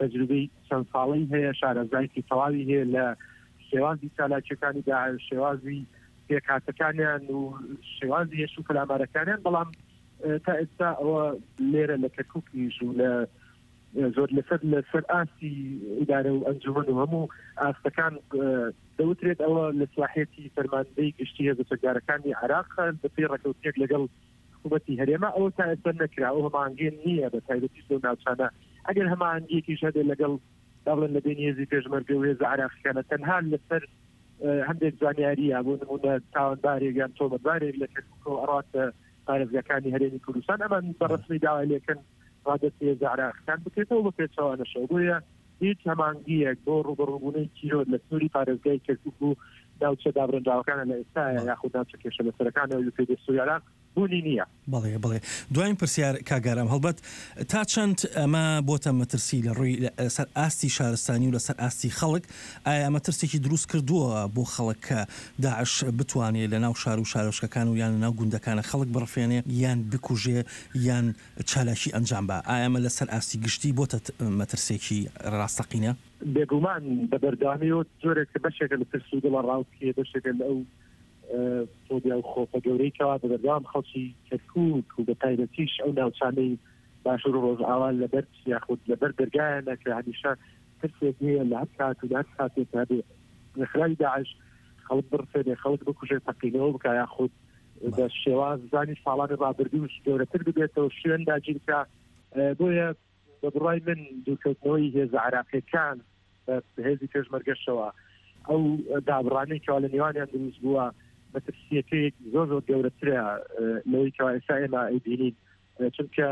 تەجروبەی چەند ساڵی هەیە شارەزایکی تەواوی هەیە لە شێوازی چالاکیەکانی داعش شێوازی پێکهاتەکانیان و شێوازی هێش و پەلامارەکانیان بەڵام تا ئێستا ئەوە لێرە لە کەرکووکیش و لە زۆر لەسەر ئاسی ئیدارە و ئەنجومەن و هەموو ئاستەکان دەوترێت ئەوە لە سواحێتی فەرماندەی گشتی هێزە چەکدارەکانی عێراق بەپێی ڕێکەوتێک لەگەڵ حکوومەتی هەرێما ئەوە تا ئێستا نەکرا ئەو هەماهەنگێن نییە بە تایبەتی لەو ناوچانە ئەگەر هەماهەنگیەکیش هەبێت لەگەڵ دەڵێن لە بینی هێزی پێشمەرگە و هێزە عێراقیەکانە تەنها لەسەر هەندێک زانیاریە بۆ نمونە تاوانبارێک یان تۆمەتبارێک لە کەرکووک ئەڕاتە پارێزگاکانی هەرێمی کوردستان ئەمان بەڕسمی داوای لێکن ڕادەتی هێزە عێراقیەکان بکرێتەوە بە پێچەوانەشەوە بۆیە هیچ هەمانگیەک بۆ ڕوبەڕووبوونەی چیرۆ لە سنووری پارێزگای کەرکووک و ناوچە دابرنجاوەکانە لە ئێستاە یاخود ناوچە کێشە لەسەرەکانەوە و پێدەستی عێراق بوونی نییە. بەڵێ دوایین پرسیار کاگارم هەڵبەت تا چەند ئەمە بۆتە مەترسی لە ڕووی سەر ئاستی شارستانی و لەسەر ئاستی خەڵک ئایا ئەمە ترسێکی دروست کردووە بۆ خەڵک کە داعش بتوانێت لە ناو شار و شارۆچکەکان و یان ناو گوندەکانە خەڵک بڕفێنێ یان بکوژێ یان چالاشی ئەنجام بە ئایا ئەمە لەسەر ئاستی گشتی بۆتە مەترسێکی ڕاستەقینە؟ بێگومان بە بەردامی و زۆرێک بەشێکە لە ترس و دڵە ڕاوکیە بەشێکە لە ئەو تۆدیا و خۆپە گەورەیکەوە بە بەردەوام خەڵکی کەرکووک و بە تایبەتیش ئەو ناوچانەی باشوور و ڕۆژئاوا لەبەر یاخود لەبەر دەرگایانە کە هەمیشە ترسێک هەیە لە هەر کات و لە هەر کاتێک هەبێ لە خلای داعش خەڵک بڕفێنێ خەڵک بکوژێ تەقینەوە بکە یاخود بە شێواز زانی ساڵانی ڕابردووش گەورەتر ببێتەوە شوێن داگیر بکە بۆیە بە بڕای من دوورکەوتنەوەی هێزە عێراقیەکان بە هێزی پێشمەرگەشەوە ئەو دابڕانەی کەوا لە نێوانیان دروست بووە مەترسیەکەیەک زۆر گەورەترە لەوەی کەوا ئێستا ئێمە ئەیبینین چونکە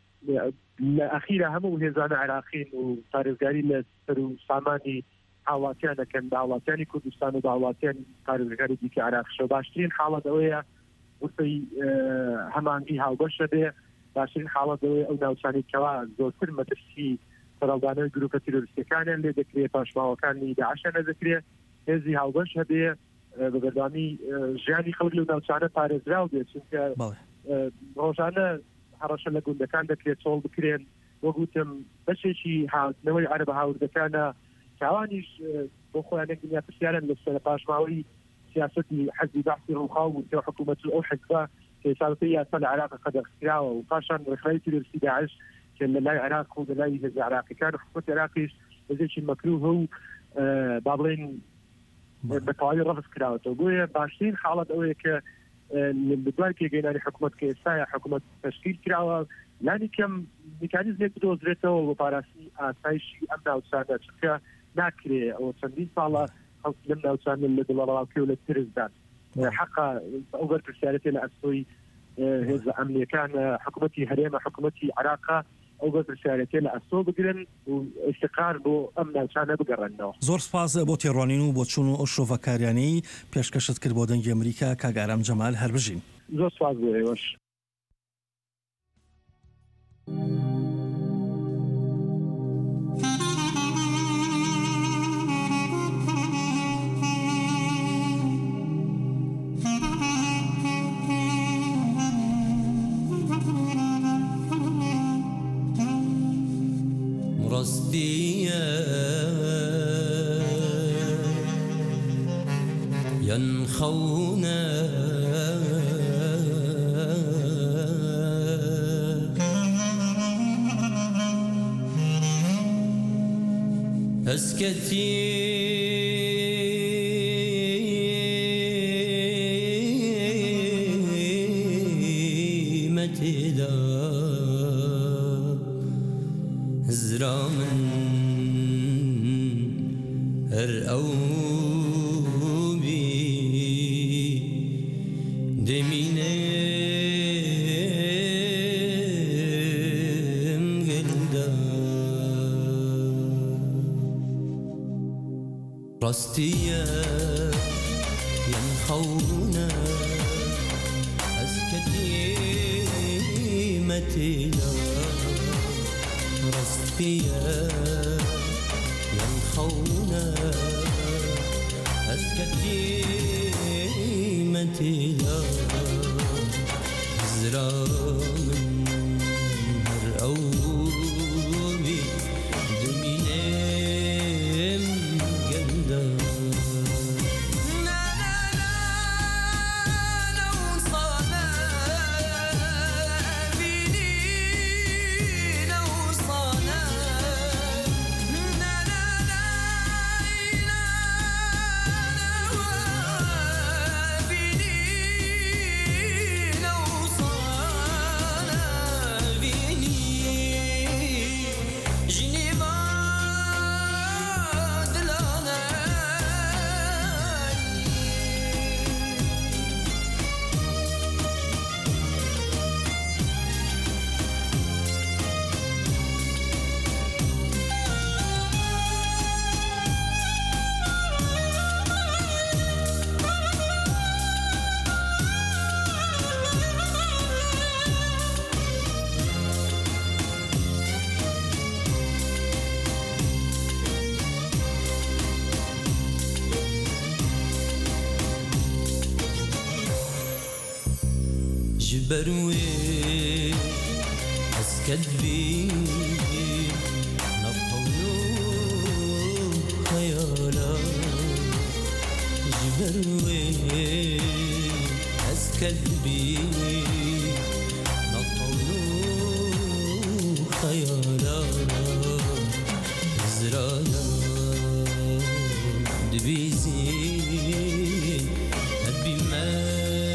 لە ئەخیرە هەموو هێزانە عێراقین و پارێزگاری لە سەر و سامانی هاوڵاتیانەکەن داوڵاتیانی کوردستان و داوڵاتیان پارێزگاری دیکە عێراقشەوە باشترین حاڵەت ئەوەیە وتەی هەمانگی هاوبەشە بێ باشترین حاڵەت ئەوەیە ئەو ناوچانی کەوا زۆرتر مەترسی سەرەڵدانەوەی گروپە تیرۆریستەکانیان لێ دەکرێت پاشماوەکانی داعشیان نەدەکرێت هێزی هاوبەش هەبێ بە بەردامی ژیانی خەڵک لەو ناوچانە پارێزراو بێت چونکە ڕۆژانە هەڕەشە لە گوندەکان دەکرێت چۆڵ بکرێن وەگوتم بەشێکی هاوتنەوەی عەرەبە هاوردەکانە کاوانیش بۆ خۆیانێک دنیا پرسیارن لەسەر پاشماوەی سیاسەتی حەزبی بەحسی ڕووخاو و حکوومەت ئەو حزبە کە حسابەتی یاسا لە عێراق قەدەغکراوە و پاشان ڕێکخراوی تیرۆریستی داعش کە لە لای عێراق و لە لای هێزە عێراقیەکان حکوومەت عێراقیش بەزێکی مەکروه و با بڵێن بەتەواوی ڕەفز کراوەتەوە بۆیە باشترین حاڵەت ئەوەیە کە لە دوای پێگەیاندنی حکوومەت کە ئێستاە حکوومەت تەشکیل کراوە لانی کەم میکانیزمێک بدۆزرێتەوە بۆ پاراستنی ئاسایشی ئەم ناوچانە چونکە ناکرێ ئەوە چەندین ساڵە خەڵک لەم ناوچانە لە دڵەڕاوکێ و لە ترسدان حەقا ئەو بەرپرسیارەتێ لە ئەستۆی هێزە ئەمنیەکان حکوومەتی هەرێمە حکوومەتی عێراقا ئەو بەرپرسیارەتێ لە ئەستۆ بگرن و ئیفتقار بۆ ئەم ناوچانە بگەڕێنەوە. زۆر سپاس بۆ تێڕوانین و بۆ چوون و ئەو شۆڤەکاریانەی پێشکەشت کرد بۆ دەنگی ئەمریکا کاگارام جەمال هەر بژین. زۆر سپاس بۆ ئێوەش. ينخونا اسكتي متدا زرامن هر راستية ينخونا أسكتي متلا راستية ينخونا أسكتي متلا زرا من هر أوبي دمينة جبروي أسكدبي نبحونو خيالا جبروي أسكدبي نبحونو خيالا زرايا دبيزي أبي ما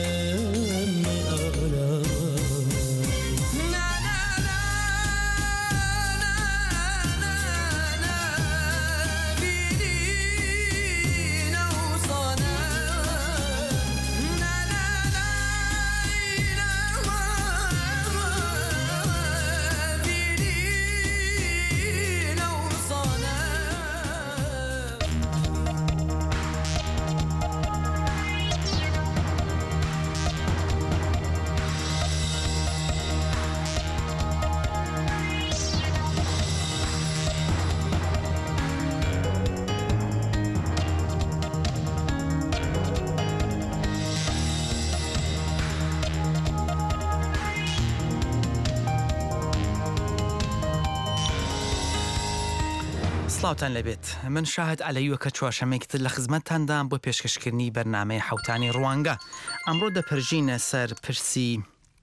سڵاوتان لەبێت من شاهد عەلەیوە کە چوارشەمەیەکتر لە خزمەتتاندام بۆ پێشکەشکردنی بەرنامەی حەوتانی ڕوانگە ئەمڕۆ دەپەرژینە سەر پرسی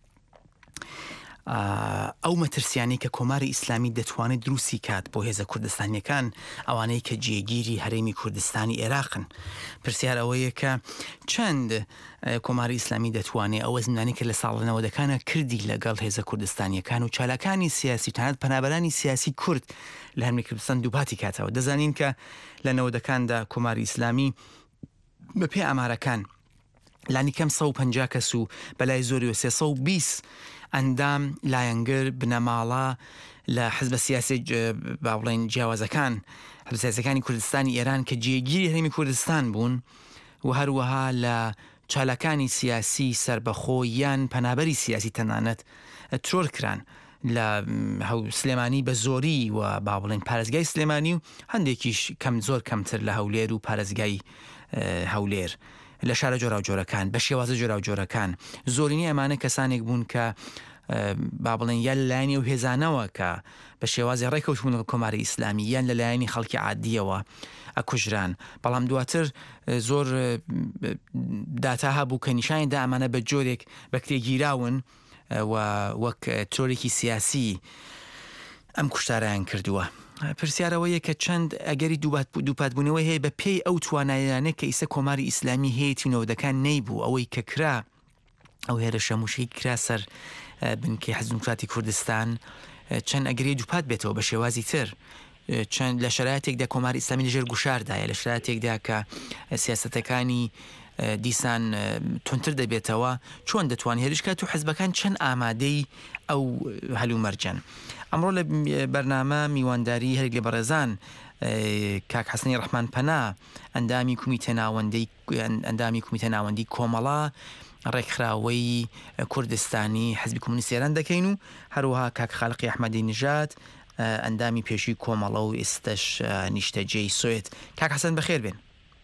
ئەو مەترسیانی کە کۆماری ئیسلامی دەتوانێت دروستی کات بۆ هێزە کوردستانیەکان ئەوانەی کە جێگیری هەرێمی کوردستانی عێراقن. پرسیار ئەوەیە کە چەند کۆماری ئیسلامی دەتوانێت ئەوە زمانی کە لە ساڵەنەوەدەکانە کردی لەگەڵ هێزە کوردستانیەکان و چالاکانی سیاسی تەنانەت پەنابەرانی سیاسی کورد لە هەرمی کوردستان دووپاتی کاتەوە. دەزانین کە لە نەوەدەکاندا کۆماری ئیسلامی بە پێ ئامارەکان لانی کەم 150 کەس و بەلای زۆری و 320 ئەندام لایەنگر بنەماڵە لە حزبە سیاسی با بڵێن جیاوازەکان حزب سیاسەکانی کوردستانی ئێران کە جێگیری هەرێمی کوردستان بوون و هەروەها لە چالاکانی سیاسی سربەخۆ یان پەنابەری سیاسی تەنانەت ترۆر کران لە سلێمانی بە زۆری و با بڵێن پارێزگای سلێمانی و هەندێکیش کەم زۆر کەمتر لە هەولێر و پارێزگای هەولێر لە شارە جۆرا و جۆرەکان بە شێوازە جۆرا و جۆرەکان زۆرینی ئەمانە کەسانێک بوون کە با بڵێن یان لەلایەنی و هێزانەوە کە بە شێوازی ڕێکەوتبوون کۆماری ئیسلامی یان لەلایەنی خەڵکی عادیەوە ئەکوژران. بەڵام دواتر زۆر داتا هەبوو کە نیشانیدا ئەمانە بە جۆرێک بەکتێگیراون و وەک تۆرێکی سیاسی ئەم کوشتارەیان کردووە. پرسیارەوەیە کە چەند ئەگەری دووپاتبوونەوەی هەیە بە پێی ئەو توانایانە کە ئیسە کۆماری ئیسلامی هەیەی نەوەدەکان نەیبوو ئەوەی کە کرا ئەو هێرە شەموشەی کرا سەر بنکەی حزب دموکراتی کوردستان چەند ئەگەری دووپات بێتەوە بە شێوازی تر چەند لە شرایطێکدا کۆماری ئیسلامی لەژێر گوشاردایە لە شرایطێکدا کە سیاسەتەکانی دیسان تونتر دەبێتەوە چۆن دەتوان هێرش کات و حزبەکان چەند ئامادەی ئەو هەلومەرجەن. ئەمڕۆ لە بەرنامە میوانداری هەرێک لە بەڕێزان کاک حەسەنی ڕەحمان پەنا ئەندامی کومیتە ناوەندی کۆمەڵا ڕێکخراوەی کوردستانی حزبی کۆمونیستی ئێران دەکەین و هەروەها کاک خالقی ئەحمەدی نژاد ئەندامی پێشووی کۆمەڵە و ئێستش نیشتەجێی سوێت. کاک حەسەن بەخێر بێن.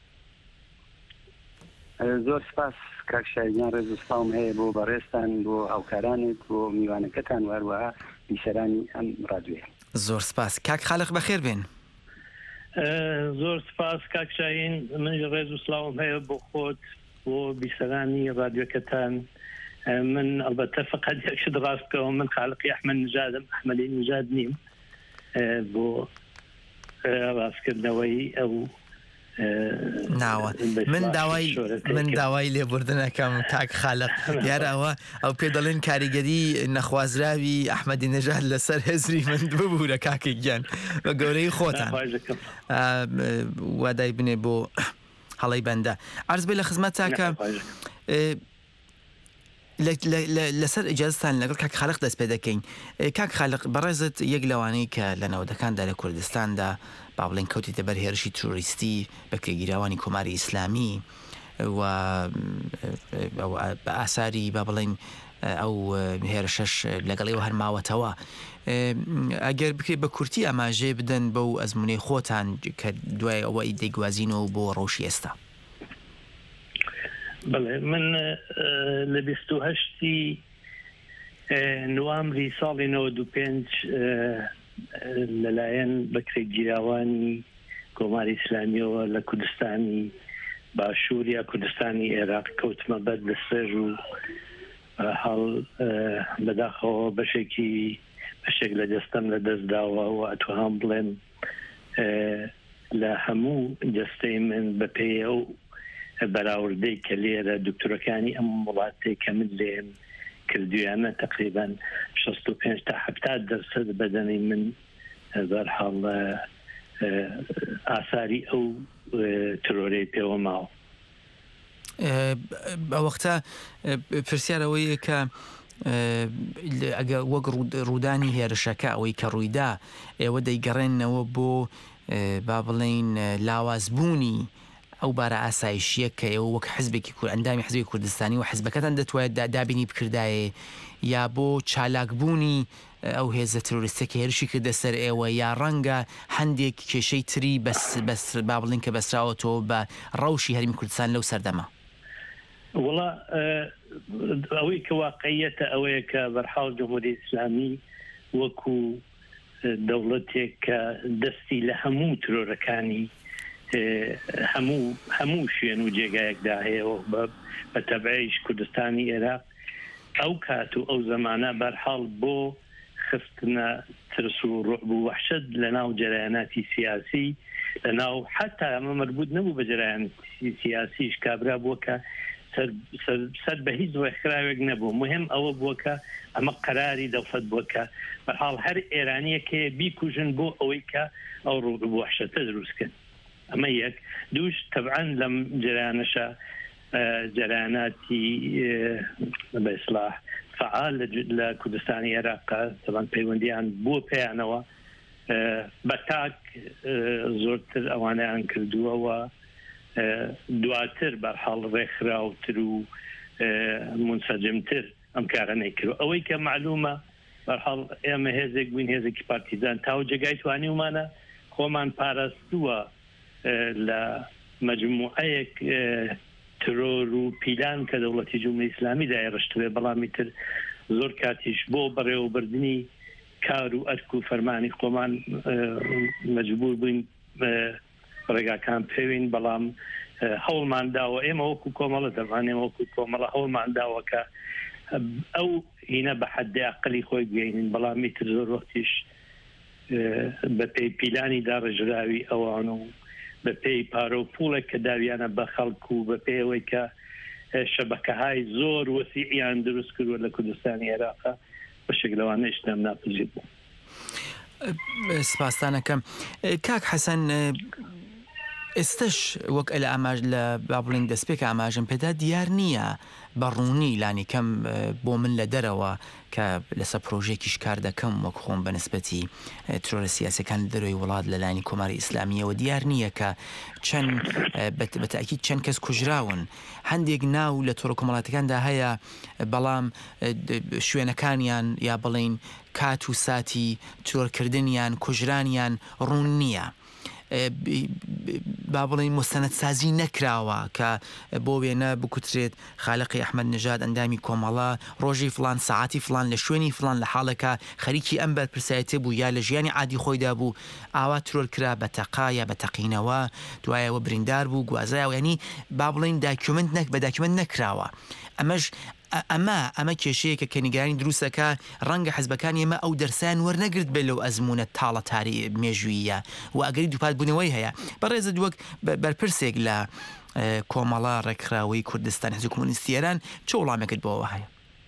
زۆر سپاس کاک شایان ڕێز و سڵاوم هەیە بۆ بەڕێستان بۆ هاوکارانت بۆ میوانەکەتان وەروەها بیسەرانی ئەم ڕادیۆیە. زۆر سپاس. کاک خالق بەخێر بێن. زۆر سپاس کاک شاهین من ڕێز و سڵاوم هەیە بۆ خۆت بۆ بیسەرانی ڕادیۆکەتان. من ئەلبەتە فقط یەکشت ڕاستکەوە من خالقی ئەحمەد نژادم ئەحمەدی نژاد نیم بۆ ڕاستکردنەوەی ئەو ناوە من داوای لێبوردنەکەم کاک خالق دیارە ئەو پێ دەڵێن کاریگەری نەخوازراوی ئەحمەدی نژاد لەسەر هێزری من ببوورە کاکێک گیان بە گەورەی خۆتان وادای بنێ بۆ هەڵەی بەندە. عەرز بێ لە خزمەت تاکە لەسەر ئیجازتان لەگەڵ کاک خالق دەست پێ دەکەین. کاک خالق بەڕێزت یەک لەوانەی کە لە نەوەدەکاندا لە کوردستاندا با بڵێن کەوتیتە بەر هێرشی تروریستی بەکرێگیراوانی کۆماری ئیسلامی و بە ئاساری با بڵێن ئەو هێرشەش لەگەڵیەوە هەرماوەتەوە. ئەگەر بکرێت بە کورتی ئاماژێ بدەن بەو ئەزمونەی خۆتان کە دوای ئەوە دەیگوازینەوە بۆ ڕۆژی ئێستا. بەڵێ من لە 28 نوامری ساڵی 95 لەلایەن بەکرێک گیراوانی کۆماری ئیسلامیەوە لە کوردستانی باشوور یا کوردستانی عێراق کەوتمە بەر لەسەر و هەڵ بەداخەوە بەشێک لە دەستم لە دەستداوە و ئەتوانم بڵێم لە هەموو دەستەی من بەپێی ئەو بەراوردەی کە لێرە دکتۆرەکانی ئەم وڵاتەی کە من لێم کردویانە تقریبا 65 تا 70% بەدەنی من بەرحاڵ ئاساری ئەو ترۆرەی پێوە ماوە. ئەوەختە پرسیارەوەیە کە ئەگە وەک ڕوودانی هێرشەکە ئەوەی کە ڕوویدا ئێوە دەیگەڕێنەوە بۆ با بڵێن لاوازبوونی ئەو بارە ئاسایشیە کە ئێوە وەک حزبێکی ئەندامی حزبی کوردستانی و حزبەکەتان دەتوانێت دابینی بکردایە یا بۆ چالاکبوونی ئەو هێزە ترۆریستێکی هێرشی کردە سەر ئێوە یا ڕەنگە هەندێک کێشەی تری بەس با بڵین کە بەسراوەتەوە بە ڕەوشی هەرمی کوردستان لەو سەردەما. وڵا ئەوەی کە واقعیەتە ئەوەیە کە بەرحاڵ جمهوری ئیسلامی وەکو دەوڵەتێک کە دەستی لە هەموو ترۆرەکانی هەموو شوێن و جێگایەکدا هەیەەوە بە تەبعیش کوردستانی عێراق ئەو کات و ئەو زەمانە بەرحاڵ بۆ خستنە ترس و ڕعب و وەحشت لە ناو جەرایاناتی سیاسی لە ناو حتا ئەمە مربوط نەبوو بە جەرایاناتی سیاسیش کابرا بووە کە سەر بە هیچ ڕێکخراوێک نەبوو مهم ئەوە بووە کە ئەمە قەراری دەوڵەت بووە کە بەرحاڵ هەر ئێرانیەکێ بیکوژن بۆ ئەوەی کە ئەو ڕوو وەحشەتە دروستکەن. ئەمە یەک دووش تەبعاً لەم جەرایانەشە جەرایاناتی بە ئیسلاح فعال لە کوردستانی عێراق تەبعاً پەیوەندیان بۆ پێیانەوە بە تاک زۆرتر ئەوانەیان کردووەوە دواتر بەرحاڵ ڕێکخراوتر و منسەجمتر ئەم کارە نەیکردو. ئەوەی کە معلومە بەرحاڵ ئێمە هێزێک بووین هێزێکی پارتیزان تاو جێگای توانیومانە خۆمان پاراستووە لە مەجموعەیەک ترۆر و پیلان کە دەوڵەتی جمهوری ئیسلامی دایڕشتوێ بەڵامی تر زۆر کاتیش بۆ بەڕێوەبردننی کار و ئەرک و فەرمانی خۆمان مەجبور بووین ڕێگاکان پێوین بەڵام هەوڵمان داوە ئێمە وەکو کۆمەڵە دەبانێمە وەکو کۆمەڵە هەوڵمان داوە کە ئەو هینە بە حەدی عەقڵی خۆی بگەینین بەڵامی تر زۆر وەختیش بە پێی پیلانی داڕژراوی ئەوان و بە پێی پارە و پوڵێک کە داویانە بە خەڵکو و بە پێیەوەی کە شەبەکەهای زۆر وەسیعیان دروست کردووە لە کوردستانی عێراقا بەشێک لەوانەیە شتم ناپذیر بوو. سپاسدانەکەم کاک حەسەن ئێستش وەک ئەلە ئاماژ لە با بڵین دەستپێک ئاماژم پێدا دیار نییە بەڕوونی لانی کەم بۆ من لە دەرەوە کە لەسەر پرۆژێکیش کار دەکەم وەک خۆم بە نسبەتی ترۆرە سیاسەکان دەروی وڵات لەلانی کۆماری ئیسلامیەوە دیار نییە کە چەند بەتاکید چەند کەس کوژراون هەندێک ناو لە تۆڕە کۆمەڵاتەکاندا هەیە بەڵام شوێنەکانیان یا بڵین کات و ساتی ترۆرکردنیان کوژرانیان ڕوون نییە. با بڵین مستەنەدسازی نەکراوە کە بۆ وێنە بکوترێت خالقی ئەحمەد نژاد ئەندامی کۆمەڵە ڕۆژی فلان ساعتی فلان لە شوێنی فلان لە حاڵەکە خەریکی ئەم بەرپرسایەتێ بوو یا لە ژیانی عادی خۆیدا بوو ئاوا ترۆر کرا بە تەقا یا بە تەقینەوە دوایەوە بریندار بوو گوازایەوە ینی با بڵین بە داکیومنت نەکراوە. ئەمە کێشەیەکە کە نیگەرانی دروستەکە ڕەنگە حەزبەکانی ئێمە ئەو دەرسیان وەرنەگرت بێت لەو ئەزمونە تاڵە تاری مێژوویە و ئەگەری دووپات بوونەوەی هەیە بەڕێزە دووەک بەرپرسێک لە کۆمەڵە ڕێکخراوەی کوردستان حزب کۆمۆنیستی ئێران چه وەڵامێکت بۆەوە هەیە؟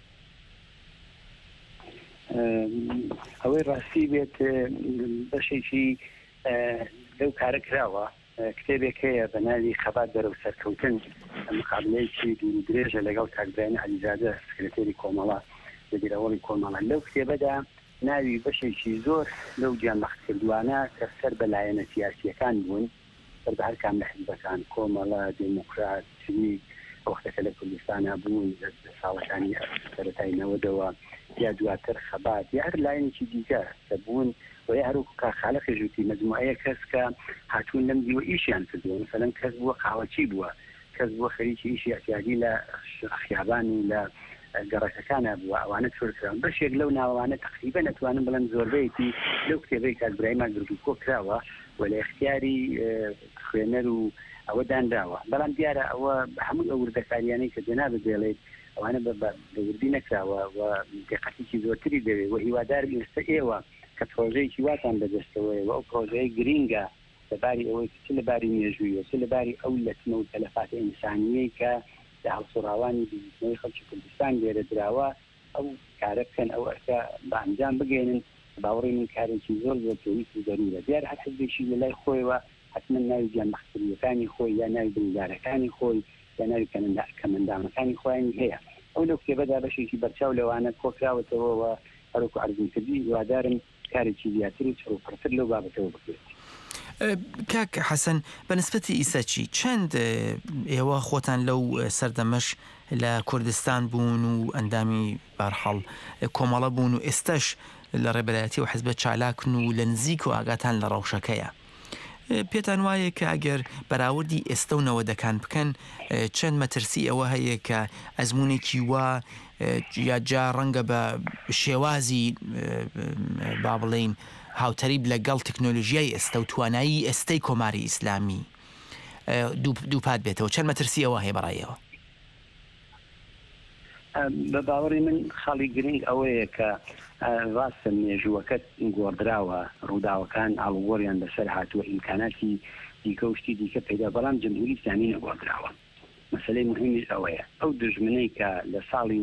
ئەوەی ڕاستی بێت بەشێکی لەو کارە کراوە کتێبێک هەیە بە ناوی خەبات دەرەو سەرکەوتن مقابلەیەکی دوور درێژە لەگەڵ کاکبرایان عەلیزادە سکرتێری کۆمەڵە لە بیرەوەڵی کۆمەڵە لەو کتێبەدا ناوی بەشێکی زۆر لەو گیانبەخت کردوانە کە سەر بەلایەنە سیاسیەکان بوون سەر بە هەر کام لە حیزبەکان کۆمەڵە دموکرات چنی وەختەکە لە کوردستانە بوون لە ساڵەکانی سەرەتاینەوەدەوە یا دواتر خەبات یا هەر لایەنێکی دیکە کە بوون و یا هەروکو کا خالقی ژووتی مەجموعەیە کەس کە هاتوون لەم دیوە ئیشیان کردووە مەسەلەن کەس بووە قاوەچی بووە کەس بووە خەریکی ئیشی احتیاجی لە خیابان و لە گەڕەکەکانە بووە ئەوانە چۆرکراون بەشێک لەو ناوانە تقریبا نەتوانم بڵم زۆربەیەکی لەو کتێبەی کاتبرایما گردو کۆ کراوە و لە اختیاری خوێنەر و ئەوە دانراوە بەڵام دیارە ئەوە هەموو ئەو وردەکاریانەی کە جەنابە دێڵێت ئەوانە بەوردی نەکراوە و دقەتێکی زۆرتری دەوێت و هیوادار ئێستا ئێوە کە پرۆژەیەکی واتان بەدەستەوەی و ئەو پرۆژەیە گرینگە لەباری ئەوەی چ لەباری مێژوویە چ لەباری ئەو لەتمە و تەلەفات ئینسانیەی کە لە هەڵسوڕاوانی بیزنەوەی خەڵکی کوردستان لێرە دراوە ئەو کارە بکەن ئەو ئەرکە بە ئەنجام بگەێنن باوەڕی من کارێکی زۆر زۆر پێویست و ضرورە دیار هەر حزبێکی لە لای خۆیەوە حتما ناوی گیانمەختریەکانی خۆی یا ناوی بریندارەکانی خۆی یا ناوی کەمەندانەکانی خۆیانی هەیە ئەو لەو کتێبەدا بەشێکی بەرچاو لەوانە کۆکراوەتەوە هەروەکو عەرزمکردی هیوادارم کارێکی زیاتر و چڕوپڕتر لەو بابەتەوە بکرێت. کاک حەسەن بەنسبەتی ئیسەچی چەند ئێوە خۆتان لەو سەردەمەش لە کوردستان بوون و ئەندامی بەرحەڵ کۆمەڵە بوون و ئێستش لە ڕێبەرایەتی و حزبە چالاکن و لە نزیک و ئاگاتان لە ڕەوشەکەیە پێتان وایە کە ئەگەر بەراوردی ئێستا و نەوەدەکان بکەن چەند مەترسی ئەوە هەیە کە ئەزمونێکی وا یا جا ڕەنگە بە شێوازی با بڵێین هاوتەریب لەگەڵ تەکنۆلۆژیای ئێستا و توانایی ئێستەی کۆماری ئیسلامی دووپات بێتەوە چەند مەترسی ئەوە هەیە بەڕایەوە بە باوەڕی من خەڵی گرنگ ئەوەیە کە ڕاستە مێژووەکەت گۆڕدراوە ڕووداوەکان ئاڵوگۆڕیان بەسەر هاتووە ئیمکاناتی دیکە و شتی دیکە پەیدا بەڵام جمهوری ئیسلامی نەگۆڕدراوە مەسەلەی مهمیش ئەوەیە ئەو دژمنەی کە لە ساڵی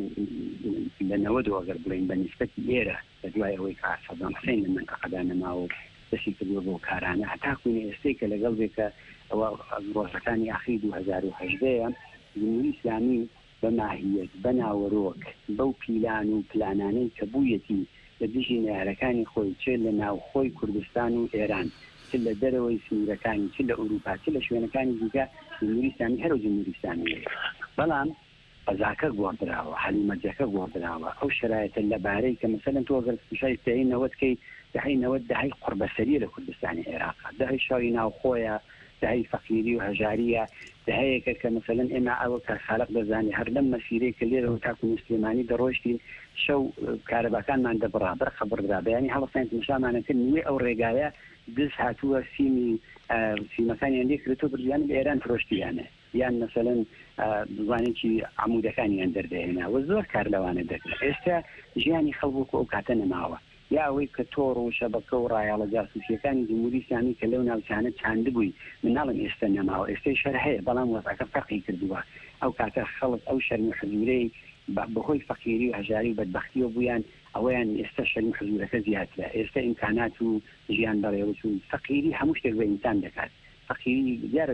لە 90 ئەگەر بڵین بە نیسبەتی ئێرە لە دوای ئەوەی کە سەدام حوسێن لە منطقەدا نەماوە دەستی کردووە بۆ کارانە هەتاکوونی ئێستەی کە لەگەڵ بێکە ئەوە ڕۆژەکانی ئاخری 2018 جمهوری ئیسلامی بە ماهیەت بە ناوەڕۆک بەو پیلان و پلانانەی کە بوویەتی لە دژی نارەکانی خۆی چێ لە ناوخۆی کوردستان و ئێران چ لە دەرەوەی سنوورەکانی چ لە ئوروپا چ لە شوێنەکانی دیکە جمهوری ئیسلامی هەرو جمهوری ئیسلامی بەڵام قەزاکە گۆڕدراوە هەلیمەرجەکە گۆڕدراوە ئەو شرایەتە لەبارەی کە مەسەلەن تۆ ئەگەر پیشای تەیینەوەتکەی دەهەی نەوەت دەهەی قوربەسەریە لە کوردستانی عێراقا دەهەی شاوی ناوخۆیە دەهەی فەقیری و هەژاریە دەهەیەکە کە مەسەلەن ئێمە ئەوە کە خالق دەزانێ هەر لەم مەسیرەی کە لێرەوە تاکو مسلمانی دەڕۆشتین شەو کارەباکانمان دەبڕا بەرخە بڕدرا بەیانی هەڵەسەنت مشامانەکرد نوێ ئەو ڕێگایە دز هاتووە سیمەکانیان لێ کردو برژیان بە ئێران فرۆشتیانە یان مەسەلەن بزانێکی عمودەکانیان دەردەهێناوە زۆر کار لەوانە دەکرێت ئێستا ژیانی خەڵکو ئەو کاتە نەماوە یا ئەوەی کە تۆڕ و شەبەکە و ڕایاڵە جاسوسیەکانی جمهوری ئیسلامی کە لەو ناوچانە چاندبووی مناڵم ئێستا نەماوە ئێستای شەر هەیە بەڵام وەزعەکە فەرقی کردووە ئەو کاتە خەڵک ئەو شەرم و حزورەی بەهۆی فەقیری و هەژاری و بەدبەختیەوە بوویان ئەوەیان ئێستا شەرم حزورەکە زیاترە ئێستا ئیمکانات و ژیان بەڕێوەچ و فەقیری هەموو شتێک بە ئینسان دەکات فەقیری دیارە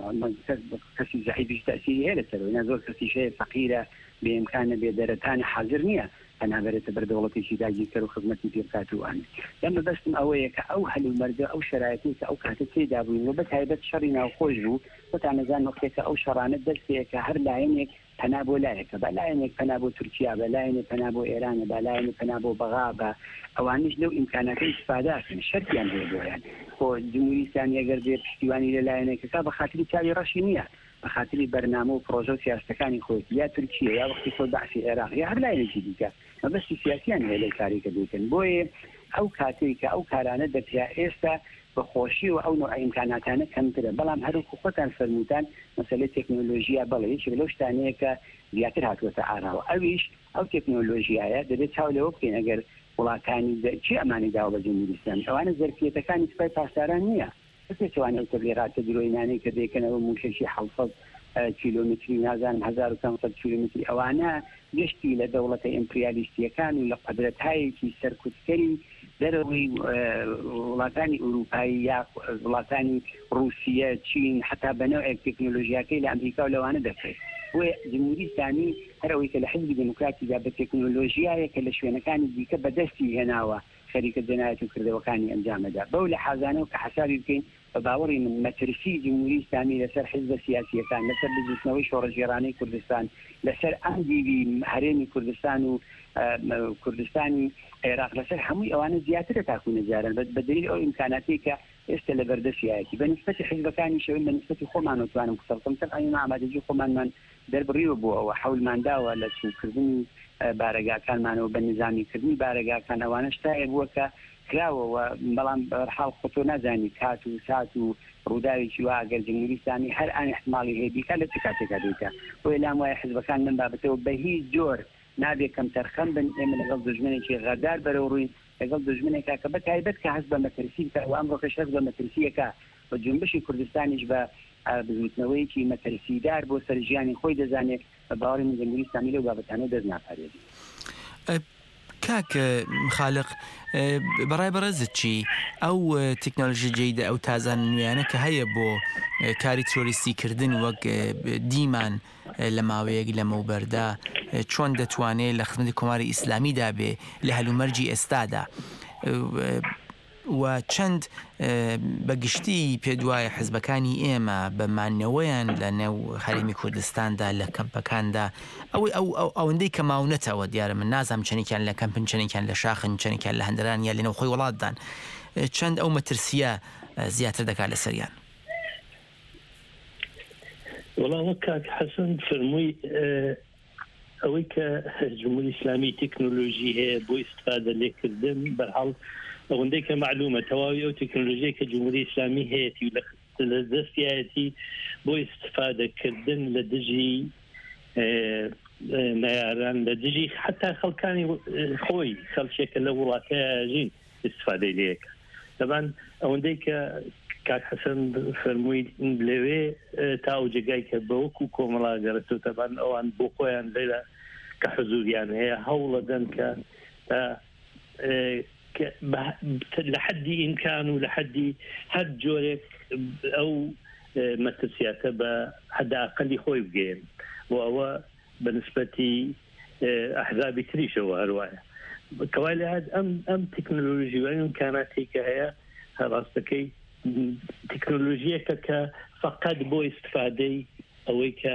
کەسی زەعیفیش تەئسیری هەیە لەسەرەوە زۆر کەسیش هەیە فەقیرە بێئیمکانە بێدەرەتانە حاضر نییە پەنابەرێتە بەردەوڵەتێکی داگیرکەر و خزمەتی پێ بکات و ئەمە یان بەدەستم ئەوەیە کە ئەو هەلومەرجە ئەو شرایەتی کە ئەو کاتە تێدا بووین بە تایبەت شەڕی ناوخۆش بوو بۆتان نەزان وەختێکە ئەو شەڕانە دەستەیەکە هەر لایەنێک پەنا بۆ لایەکە بە لایەنێک پەنا بۆ تورکیا بە لایەنێک پەنا بۆ ئێرانە بە لایەنێک پەنا بۆ بەغا بە ئەوانش لەو ئیمکانەکە ئیستفادەکەن شەرتیان هەیە بۆیان بۆ جمهوری ئیسلامی ئەگەر بێ پشتیوانی لە لایەنێکەکە بە خاتری چاوی ڕەشی نییە بە خاتری بەرنامە و پرۆژە و سیاستەکانی خۆی یا تورکیە یا وەختی خۆ بەعسی عێراق یا هەر لایەنێکی دیکە مەبەستی سیاسیان هەیە لەو کارێکە دەکەن بۆیە ئەو کاتێک کە ئەو کارانە دەپیا ئێستا بەخۆشی و ئەو نوع ئیمکاناتانە کەمترە بەڵام هەروکو خۆتان فەرمووتان مەسەلەی تەکنۆلۆژیا بەڵێ یەکێک لەو شتانەیە کە زیاتر هاتووەتە ئاراوە ئەویش ئەو تەکنۆلۆژیایە دەبێت چاو لەوە بکەین ئەگەر وڵاتانی چی ئەمانی داوە بە جمهوری ئیسلامی ئەوانە زەرفیەتەکانی سوپای پاسداران نییە بتوانێت ئەو تەبلیغاتە درۆینانەی کە دەیکەنەوە موشەشی 700 کیلۆمتری نازانم 1500 کیلۆمتری ئەوانە گەشتی لە دەوڵەتە ئیمپریالیستیەکان و لە قەدرەتایەکی سەرکوتکەری دەرەوەی وڵاتانی ئوروپایی یا وڵاتانی رووسیە چین حتا بەنەوەیەک تەکنۆلۆژیاکەی لە ئەمریکا و لەوانە دەکرێت بۆ جمهوری ئیسلامی هەرەوەی کە لە حزبی دموکراتیدا بە تەکنۆلۆژیایە کە لە شوێنەکانی دیکە بەدەستی هێناوە خەریکە جەنایەت و کردەوەکانی ئەنجامەدا بەو لە حازانە و کە حسابی بکەین بە باوەڕی من مەترسی جمهوری ئیسلامی لەسەر حزبە سیاسیەکان لەسەر بزوتنەوەی شۆڕەژێرانەی کوردستان لەسەر ئەمدیوی هەرێمی کوردستان و کوردستانی عێراق لەسەر هەمووی ئەوانە زیاترە تاکو نەجارن بە دلیل ئەو ئیمکاناتی کە ئێستا لە بەردەستیایەتی بە نسبەتی حزبەکانی شەوین بە نسبەتی خۆمان وتوانم قسە بکەم تەقریبا ئامادەجی خۆمانمان دەربڕیوە بوو ئەوە حەولمانداوە لە چوونکردنی بارەگاکانمانەوە بە نظامیکردنی بارەگاکان ئەوانە شتایە بووە کە کراوەوە بەڵام بەرحاڵ خۆ تۆ نازانی کات و سات و ڕووداوێکی وا ئەگەر جمهوری ئیسلامی هەر ئان احتماڵی هەیە بیکات لە چ کاتێکا دێتە بۆیە لام وایە حزبەکان لەم بابەتەوە بە هیچ جۆر نابێت کەم تەرخەم بن ئێمە لەگەڵ دژمنێکی غەدار بەرەو ڕووی لەگەڵ دژمنێکا کە بەتایبەت کە هەست بە مەترسی بکە و ئەمڕۆکەش هەست بە مەترسیەکە بە جنبشی کوردستانیش بە بزوتنەوەیکی مەترسیدار بۆ سەر ژیانی خۆی دەزانێت بە باوەڕی من جمهوری ئیسلامی لەو بابەتانە دەست ناپارێزی. کاک خالق بەڕای بەڕێزت چی ئەو تەکنۆلۆژی جەیدە ئەو تازان نوێیانە کە هەیە بۆ کاری تۆریستیکردن وەک دیمان لە ماوەیەک لە مەوبەردا چۆن دەتوانێت لە خزمەتی کۆماری ئیسلامیدا بێ لە هەلومەرجی ئێستادا و چەند بەگشتی پێدوایە حزبەکانی ئێمە بەمانەوەیان لە نێو هەرێمی کوردستاندا لە کەمپەکاندا ئەوەندەی کە ماونەتەوە دیارە من نازام چەندێکیان لە کەمپن چەندێکیان لە شاخن چەندێکیان لە هەندران یا لەنەو خۆی وڵاتدان چەند ئەو مەترسیە زیاتر دەکات لە سەریان. وەڵام کاک حەسەن فەرمووی ئەوەی کە جمهوری ئیسلامی تەکنۆلۆژی هەیە بۆ ئیستفادە لێکردن بەرحاڵ ئەوەندەی کە معلومە تەواوی ئەو تەکنۆلۆژیە کە جمهوری ئیسلامی هەیەی لە دەستیایەتی بۆ ئیستفادەکردن لە دژی نایاران لە دژی حتا خەڵکانی خۆی خەڵکێکە لە وڵاتەژین ئیستفادەی لەیەکە دەبان ئەوەندەی کە کاک حەسەن فەرمووی لەوێ تا ئەو جێگای کە بەوەکو کۆمەڵا گەڕێتەوە دەبان ئەوان بۆ خۆیان لێرە کە حزوریان هەیە هەوڵە دەن کە لە حدی ئیمکان و لە حدی هەر جۆرێک ئەو مەترسیاتە بە حداقلی خۆی بگەین و ئەوە بەنسبەتی ئەحزابی تریشەوە هەروایە کەوای لە هەد ئەم تەکنۆلۆژی و ئیمکاناتی کە هەیە هەڕاستەکەی تەکنۆلۆژیەکە کە فقط بۆ ئیستفادەی ئەوەی کە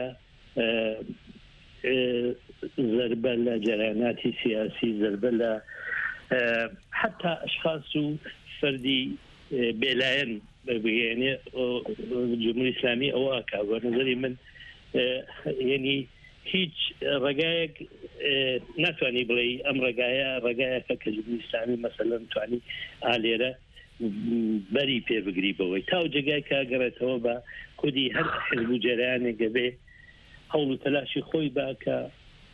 زەربە لە جەرایاناتی سیاسی زەربە لە حتى أشخاص فردي بلاين بيعني الجمهورية الإسلامية أو أكا ونظري من يعني هيج رجايك نتواني بلي أم رجايا كجمهورية الإسلامية مثلا تواني عليها بري بير بقريبه ويتاو جاي كاجرته با كودي هر حزب جرانه جبه حول تلاشي خوي باكا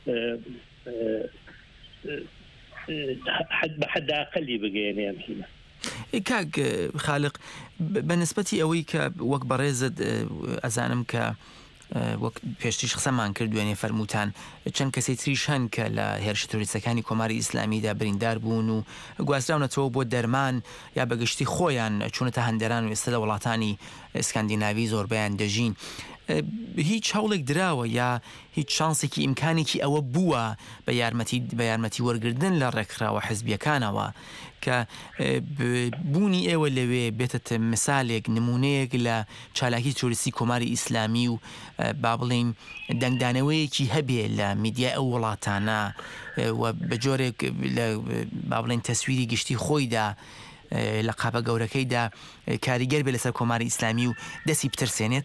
حد أقل بقيني أمثلة. كاك خالق بالنسبة أوي كوك بريزد أزانم ك وەک پێشتیش قسەمان کردوێنێ فەرمووتان چەند کەسێک تریش هەن کە لە هێرشە تۆریستەکانی کۆماری ئیسلامیدا بریندار بوون و گوازراونەتەوە بۆ دەرمان یا بەگشتی خۆیان چوونەتە هەندێران و ئێستا لە وڵاتانی ئسکاندیناوی زۆربەیان دەژین. هیچ هەوڵێک دراوە یا هیچ شانسێکی ئیمکانێکی ئەوە بووە بە یارمەتی وەرگردن لە ڕێکخراوە حزبیەکانەوە کە بوونی ئێوە لەوێ بێتە مثالێک نمونەیەک لە چالاکی تۆریستی کۆماری ئیسلامی و با بڵێین دەنگدانەوەیەکی هەبێ لە میدیای ئەو وڵاتانە و بە جۆرێک لە با بڵێین تەسویری گشتی خۆیدا لە قاپە گەورەکەیدا کاریگەر بێ لەسەر کۆماری ئیسلامی و دەستی بترسێنێت؟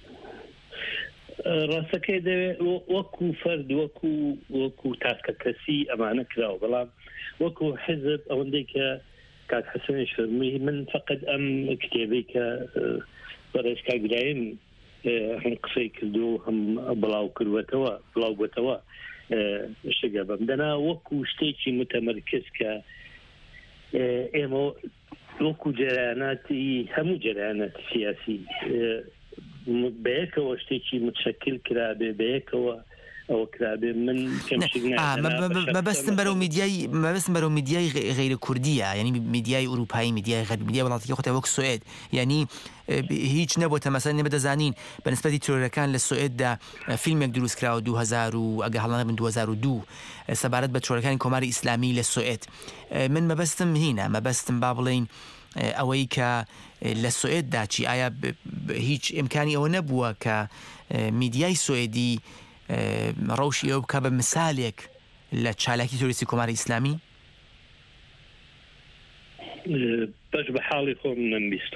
ڕاستەکەی دەوێت وەکو فەرد وەکو تاکە کەسی ئەمانە کراوە بەڵام وەکو حزب ئەوەندەی کە کاک حەسەنیش فەرمووی من فقط ئەم کتێبەی کە بەڕێز کاگراییم هەم قسەی کردو هەم بڵاو بووەتەوە شگە بەم دەنا وەکو شتێکی متەمەرکز کە ئێمە وەکو جەرایاناتی هەموو جەرایاناتی سیاسی بەیەکەوە شتێکی متشکل کرابێ بەیەکەوە ئەوە کرابێ من مەبەستم بەرەو میدیای غیرە کوردیە ینی میدیای ئوروپایی میدیای غەربی میدیای وڵاتی خۆتە وەک سوئێد ینی هیچ نەبووە مەسەلا نێمە دەزانین بەنسبەتی ترۆرەکان لە سوئێددا فیلمێک دروست کراوە 2000 و ئەگە هەڵانە بن 2002 سەبارەت بە ترۆرەکانی کۆماری ئیسلامی لە سوئێد. من مەبەستم هینە مەبەستم با بڵێین ئەوەی کە لە سوئێددا چی ئایا هیچ ئیمکانی ئەوە نەبووە کە میدیای سوئێدی ڕەوشی ئەو بکە بە مثالێک لە چالاکی تۆریستی کۆماری ئیسلامی؟ باش بە حاڵی خۆم نەمبیستەوە.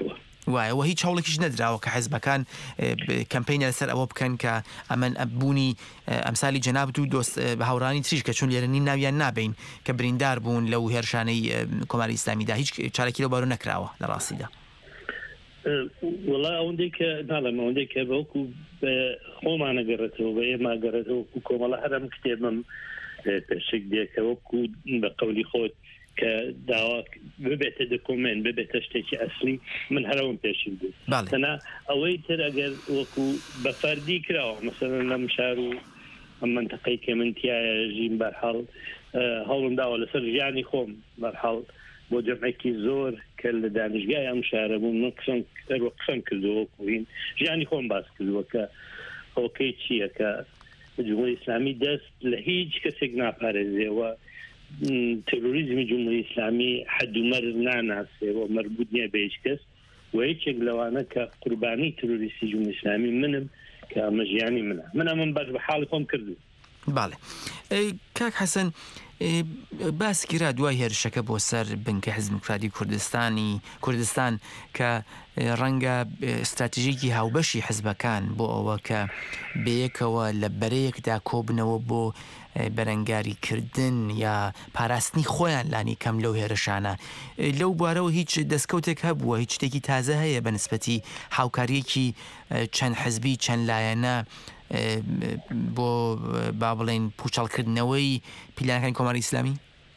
وایەوە هیچ هەوڵێکیش نەدراوە کە حیزبەکان کەمپینە لەسەر ئەوە بکەن کە ئەمن ئەبوونی ئەمسالی جەنابەت و دۆست بە هاوڕانی تریش کە چون لێرەنی ناویان نابین کە بریندار بوون لەو هێرشانەی کۆماری ئیسلامیدا هیچ چارەکی لەو بارو نەکراوە لە ڕاستیدا. وڵا ئەوەندەی کە ناڵێم ئەوەندەی کە بەوەکو خۆمانەگەڕێتەوە بە ئێماگەڕێتەوە و کۆمەڵە هەرم کتێبم پێشک دێکە وەکو بە قەولی خۆت کە داوا ببێتە دکۆمنت ببێتە شتێکی ئەسلی من هەرەوەم پێشی بێت تەنها ئەوەی تر ئەگەر وەکو بە فەردی کراوە مەسەلەن لەم شار و ئەم منتەقەی کە من تایە ژین بەرحاڵ هەوڵم داوە لەسەر ژیانی خۆم بەرحاڵ بۆ جەمعێکی زۆر کە لە دانیشگای ئەم شارە بووم من قسەم کردەوە کوین ژیانی خۆم باس کردووە کە هۆکەی چییە کە جمهوری ئیسلامی دەست لە هیچ کەسێک ناپارێزێەوە تروریزمی جمهوری ئیسلامی حدومەرز ناناسێەوە مربوط نییە بە هیچ کەس و هیچێک لەوانە کە قوربانی تروریستی جمهوری ئیسلامی منم کە ئەمە ژیانی منە من باش بە حاڵی خۆم کردو. باڵێ کاک حەسەن باس کرا دوای هێرشەکە بۆ سەر بنکە حیزب دموکراتی کوردستان کە ڕەنگە استراتیژیکی هاوبەشی حیزبەکان بۆ ئەوە کە بەیەکەوە لە بەرەیەکدا کۆبنەوە بۆ بەرەنگاریکردن یا پاراستنی خۆیان لانی کەم لەو هێرشانە لەو بوارەوە هیچ دەستکەوتێک هەبووە هیچ شتێکی تازە هەیە بە نسبەتی هاوکاریەکی چەند حزبی چەند لایەنە بۆ با بڵێن پوچەڵکردنەوەی پیلانەکانی کۆماری ئیسلامی؟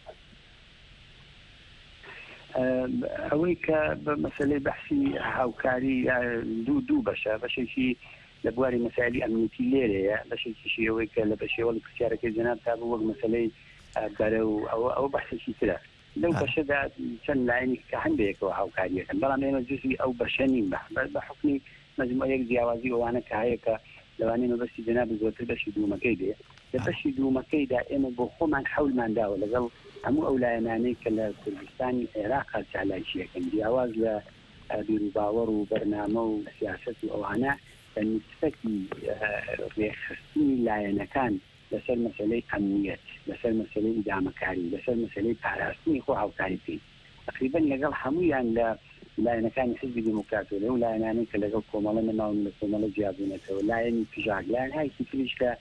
ئەوەی کە بە مەسەلەی بەحسی هاوکاری دوو بەشە بەشێکی لە بواری مەسائلی ئەمنیەتی لێرەیە بەشێکیشی ئەوەی کە لە بەشێوەڵی پرسیارەکەی جەناب تا بوو وەک مەسەلەی بەرە و ئەوە بەحسێکی ترە لەو بەشەدا چەند لایەنی کە هەندێکەوە هاوکاریەکەن بەڵام ئێمە جزئی ئەو بەشە نین بە حکمی مەجموعەیەک جیاوازی ئەوانە کە هەیە کە لەوانەیە مەبەستی جەناب زۆرتر بەشی دوومەکەی دێ لە بەشی دوومەکەیدا ئێمە بۆ خۆمان حەولمان داوە لەگەڵ هەموو ئەو لایەنانەی کە لە کوردستانی عێراق چالاکیەکەن جیاواز لە بیرروباوەڕ و بەرنامە و سیاست و ئەوانە بە نسبەتی ڕێخستنی لایەنەکان لەسەر مەسەلەی ئەمنیەت لەسەر مەسەلەی ئیدامەکاری لەسەر مەسەلەی پاراستنی خۆ هاوکاری بکەین تقریبا لەگەڵ هەمویان لە لایەنەکانی حیزبی دموکراتەوە لەو لایەنانەی کە لەگەڵ کۆمەڵە نەماون لە کۆمەڵە جیابوونەتەوە لایەنی پژاک لایەن هایکی تریش کە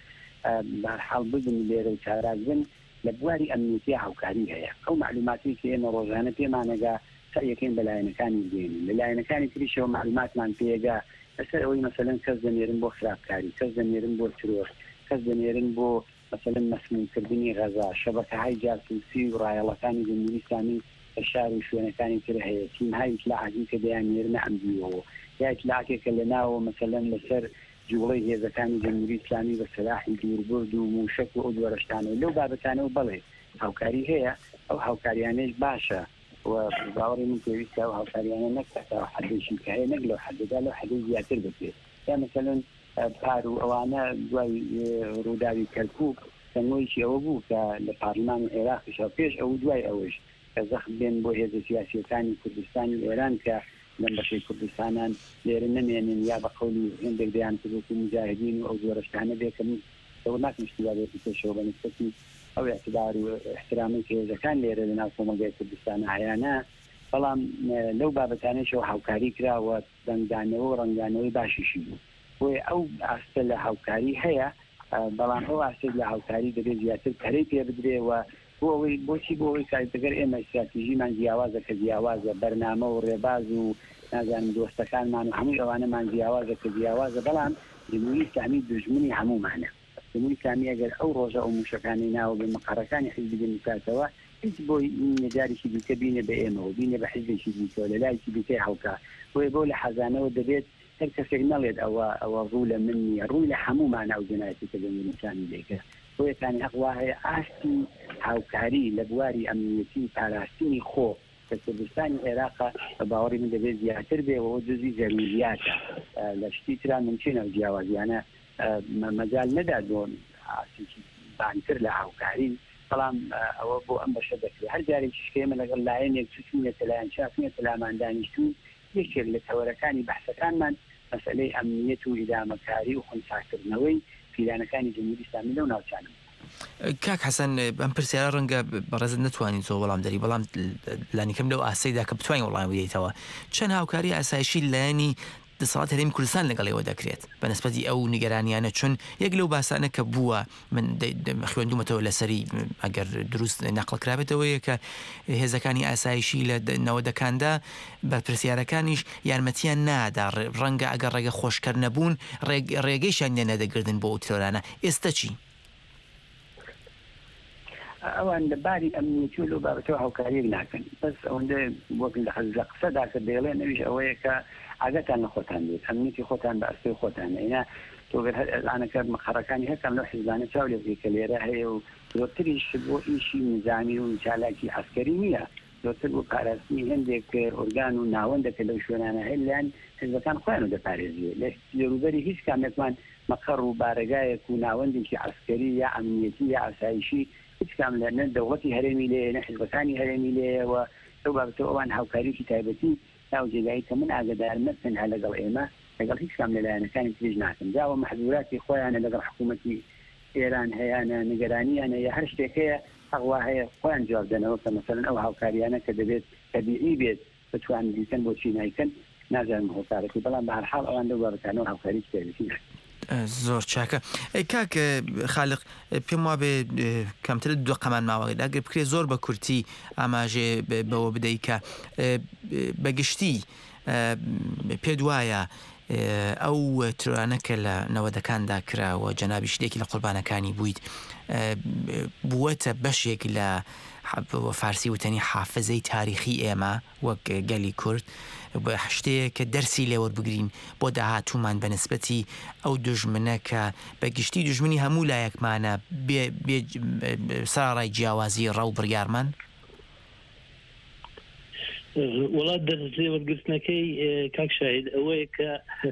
بەرحاڵ ببن لێرە و چاراکبن لە بواری ئەمنیەتی هاوکاری هەیە ئەو معلوماتی کە ئێمە ڕۆژانە پێمانەگا سەریەکەین بە لایەنەکانی دێنین لە لایەنەکانی تریشەوە معلوماتمان پێگا لەسەر ئەوەی مەسەلەن کەس دەنێرن بۆ خراپکاری کەس دەنێرن بۆ ترۆر کەس دەنێرن بۆ مەسەلەن مەسمومکردنی غەزا شەبەکەهای جاسووسی و ڕایەڵەکانی جمهوری ئیسلامی شار و شوێنەکانی تر هەیە تیمهای ئیتلاعاتی کە دەیانێرنە ئەمدیەوە یا ئیتلاعاتێکە لەناوە مەسەلەن لەسەر جوڵەی هێزەکانی جمهوری ئیسلامی بە سلاحی دووربرد و موشک و ئەو جۆرەشتانەوە لەو بابەتانەوە بەڵێ هاوکاری هەیە ئەو هاوکاریانەش باشە و باوەڕی من پێویستە و هاوکاریانە نەکاتەوە حەدێکی کە هەیە نەک لەو حەدەدا لەو حەدەی زیاتر بکرێت یا مەسەلەن پار و ئەوانە دوای ڕووداوی کەرکووک سەنگۆیکی ئەوە بوو کە لە پارلمانی عێراقیشەوە پێش ئەو دوای ئەوەش کە زەخم بێن بۆ هێزە سیاسیەکانی کوردستانی ئێران کە لەم بەشەی کوردستانان لێرە نەمێنن یا بە قەولی هێندێک دەیان کردوکو مجاهدین و ئەو جۆرەشتانە بێکەم ئەوە ناکنیشتیوابێتی پێشەوە بە نسبەتی ئەو اعتبار و احترامی کە هێزەکان لێرە لەناو کۆمەلگای کوردستانە هەیانە بەڵام لەو بابەتانەشەوە هاوکاری کراوە دەنگدانەوە و ڕەنگدانەوەی باشیشی بوو بۆیە ئەو ئاستە لە هاوکاری هەیە بەڵام ئەو ئاستە لە هاوکاری دەبێت زیاتر پەرەی پێ بدرێەوە بۆ ئەوەی بۆچی بۆ ئەوەی کاتەگەر ئێمە استراتیژیمان جیاوازە کە جیاوازە بەرنامە و ڕێباز و نازانم دۆستەکانمان و هەمووی ئەوانەمان جیاوازە کە جیاوازە بەڵام جمهوری ئیسلامی دژمنی هەموومانە جمهوری ئیسلامی ئەگەر ئەو ڕۆژە ئەو موشەکانی ناوە بە مەقەڕەکانی حیزبی دموکراتەوە هیچ بۆی نەجارێکی دیکە بینە بە ئێمەوە بینە بە حیزبێکی دیکەوە لە لایکی دیکەی هەڵکا بۆیە بۆ لە حەزانەوە دەبێت هەر کەسێک نەڵێت ئەوە ڕوو لە من نییە ڕووی لە هەموومان ئەو جنایەتی کە جمهوری ئیسلامی دەیکە بۆیەکانی ئەقوا هەیە ئاستی هاوکاری لە بواری ئەمنیەتی پاراستنی خۆ کە کوردستانی عێراقا بە باوەڕی من دەبێت زیاتر بێەوە جزئی زەروریاتە لە شتی ترا ممکنە جیاوازیانە مەجال نەدا دۆن ئاسیکی بانتر لە هاوکاری بەڵام ئەوە بۆ ئەم بەشە دەکرێت هەر جارێکی شکێمە لەگەڵ لایەنێک چچوونێتە لایەن شافنێتە لامان دانیشتوون یەکێک لە تەوەرەکانی بەحسەکانمان مەسەلەی ئەمنیەت و ئیدامەکاری و خونساکردنەوەی پیلانەکانی جمهوری ئیسلامی لەو ناوچانم کاک حەسەن ئەم پرسیارە ڕەنگە بەڕێزت نتوانین زۆر وەڵام دەری بەڵام لانیکەم لەو ئاسەیدا کە بتوانین وەڵام بدەیتەوە چەند هاوکاری ئاسایشی لایەنی دەسەڵات هەرێمی کوردستان لەگەڵەوە دەکرێت بەنسبەتی ئەو نیگەرانیانە چون یەک لەو باسانە کە بووە من خوێندومەتەوە لەسەری ئەگەر دروست نەقڵکرابێتەوەیە کە هێزەکانی ئاسایشی لە نەوەدەکاندا بە پرسیارەکانیش یارمەتیان نادا ڕەنگە ئەگەر ڕێگە خۆشکەر نەبوون ڕێگەیشان نەدەگردن بۆ ئەو تۆرانە ئێستا چی؟ ئەوان لەباری ئەمنیەتی و لەو بابەتەوە هاوکاری ناکەن بەس ئەوەندە وەک لە قسەدا کە دەیڵێن ئەویش ئەوەیە کە ئاگاتان لە خۆتان بێت ئەمنیەتی خۆتان بە ئەستۆی خۆتانە ئینا تۆگەر ئەلانەکە مەخەڕەکانی هەکەم لەو حیزبانە چاو لێ کە لێرە هەیە و زۆرتریش بۆ ئیشی نظامی و چالاکی عسکەری نییە زۆرتر بۆ پاراستنی هەندێک ئۆرگان و ناوەندەکە لەو شوێنانە هەیە لەیان حیزبەکان خۆیان و دەپارێزیێ لە لێروبەری هیچ کامێکمان مەقەڕ و بارەگایەک و ناوەندێکی عسکەری یا ئەمنیەتی یا ئاسایشی هیچ کام لە نە دەوڵەتی هەرێمی لێ نە حیزبەکانی هەرێمی لێەوە ئەو بابەتەوە ئەوان هاوکاریکی تایبەتی ناو جێگایی کە من ئاگدارمە تەنها لەگەڵ ئێمە لەگەڵ هیچ کام لەلایەنەکانی تریش ناکەن جاوە مەحدوراتی خۆیانە لەگەڵ حکوومەتی ئێران هەیەە نیگەرانیانە یا هەر شتێکەیە ئەغوا هەیە خۆیان جوابدەنەوە کە مەسەرەن ئەو هاوکاریانە کە دەبێت تەبیعی بێت بتوان دیکەن بۆ چی نایکەن نازانم هۆکارەکەی بەڵام بە هەرحاڵ ئەوان لەو بابەتانەوە هاوکاری تایبەتی ناکەن زۆر چاکە کاک خالق پێم وا بێ کەمتر دو قەمان ماوەدا ئەگەر بکرێت زۆر بە کورتی ئاماژێ بەوە بدەیت کە بەگشتی پێ وایە ئەو ترانە کە لە نەوەدەکاندا کراوە جەنابی شتێکی لە قوربانەکانی بوویت بووەتە بەشێک لە فارسی وتەنی حافزەی تاریخی ئێمە وەک گەلی کورد بە شتەیە کە دەرسی لێوەربگرین بۆ داهاتوومان بەنسبەتی ئەو دژمنە کە بەگشتی دژمنی هەموو لایەکمانە ساڕای جیاوازی ڕەو بڕیارمان وڵات دەرس لێوەرگرتنەکەی کاک شاهید ئەوەیە کە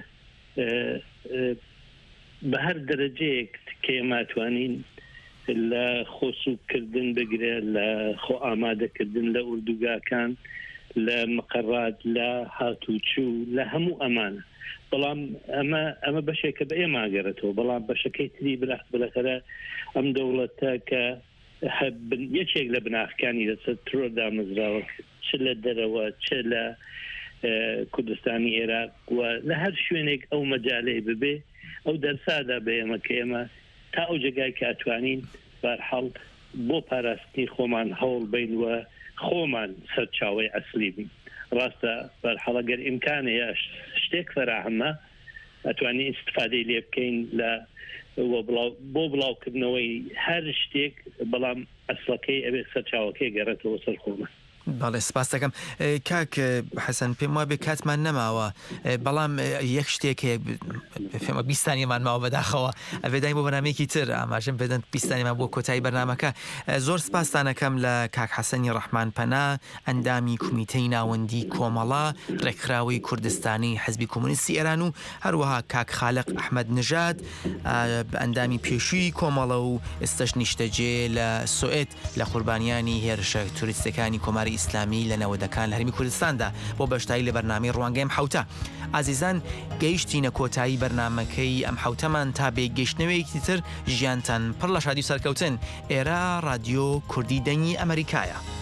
بە هەر دەرەجەیەک کێماتوانین لە خۆسوودکردن بگرێ لە خۆ ئامادەکردن لە ئوردوگاکان لە مقڕات لە هاتوچوو لە هەموو ئەمانە بەڵام ئەمە بەشێکە بە ئێماگەرێتەوە بەڵام بەشەکەی تری بەلەخەرە ئەم دەوڵەتە کە یەکێک لە بناخەکانی دەچێت ترۆ دامەزراوە چ لە دەرەوە چ لە کوردستانی عێراق و لە هەر شوێنێک ئەو مەجالەی ببێ ئەو دەرسادا بە ئێمە کە ئێمە تا ئەو جێگای کاتوانین بەرحەڵ بۆ پاراستنی خۆمان هەوڵ بین وە خۆمان سەرچاوەی ئەسلی بین ڕاستە بەرحەڵە گەر ئیمکانەیە شتێک فەراهەمە ئەتوانین ئیستفادەی لێ بکەین لە بۆ بڵاوکردنەوەی هەر شتێک بەڵام ئەسڵەکەی ئەبێ سەرچاوەکەی گەڕێتەوە سەر خۆمە باڵێ سپاس دەکەم کاک حەسەن پێم وابێ کاتمان نەماوە بەڵام یەک شتێک پێمە بیستانیمان ماوە بەداخەوە ئەvێدای بۆ بەنامەیەکی تر ئاماژەم بدەن بیستانیمان بۆ کۆتایی بەرنامەکە زۆر سپاسانەکەم لە کاک حەسەنی ڕەحمان پەنا ئەندامی کومیتەی ناوەندی کۆمەڵا ڕێکخراوەی کوردستانی حزبی کۆمونیستی ئێران و هەروەها کاک خالق ئەحمەد نژاد ئەندامی پێشووی کۆمەڵە و ئێستش نیشتەجێ لە سوئێت لە قوربانیانی هێرشە توریستەکانی کۆماری ئیسلامی لە نەوەدەکان لە هەرمی کوردستاندا بۆ بەشداری لە بەرنامەی ڕوانگەی ئەم حەوتە ئازیزان گەیشتینە کۆتایی بەرنامەکەی ئەم حەوتەمان تا بێگەشتنەوەیەکی تر ژیانتان پڕ لە شادی و سەرکەوتن ئێرە رادیۆ کوردی دەنگی ئەمریکایە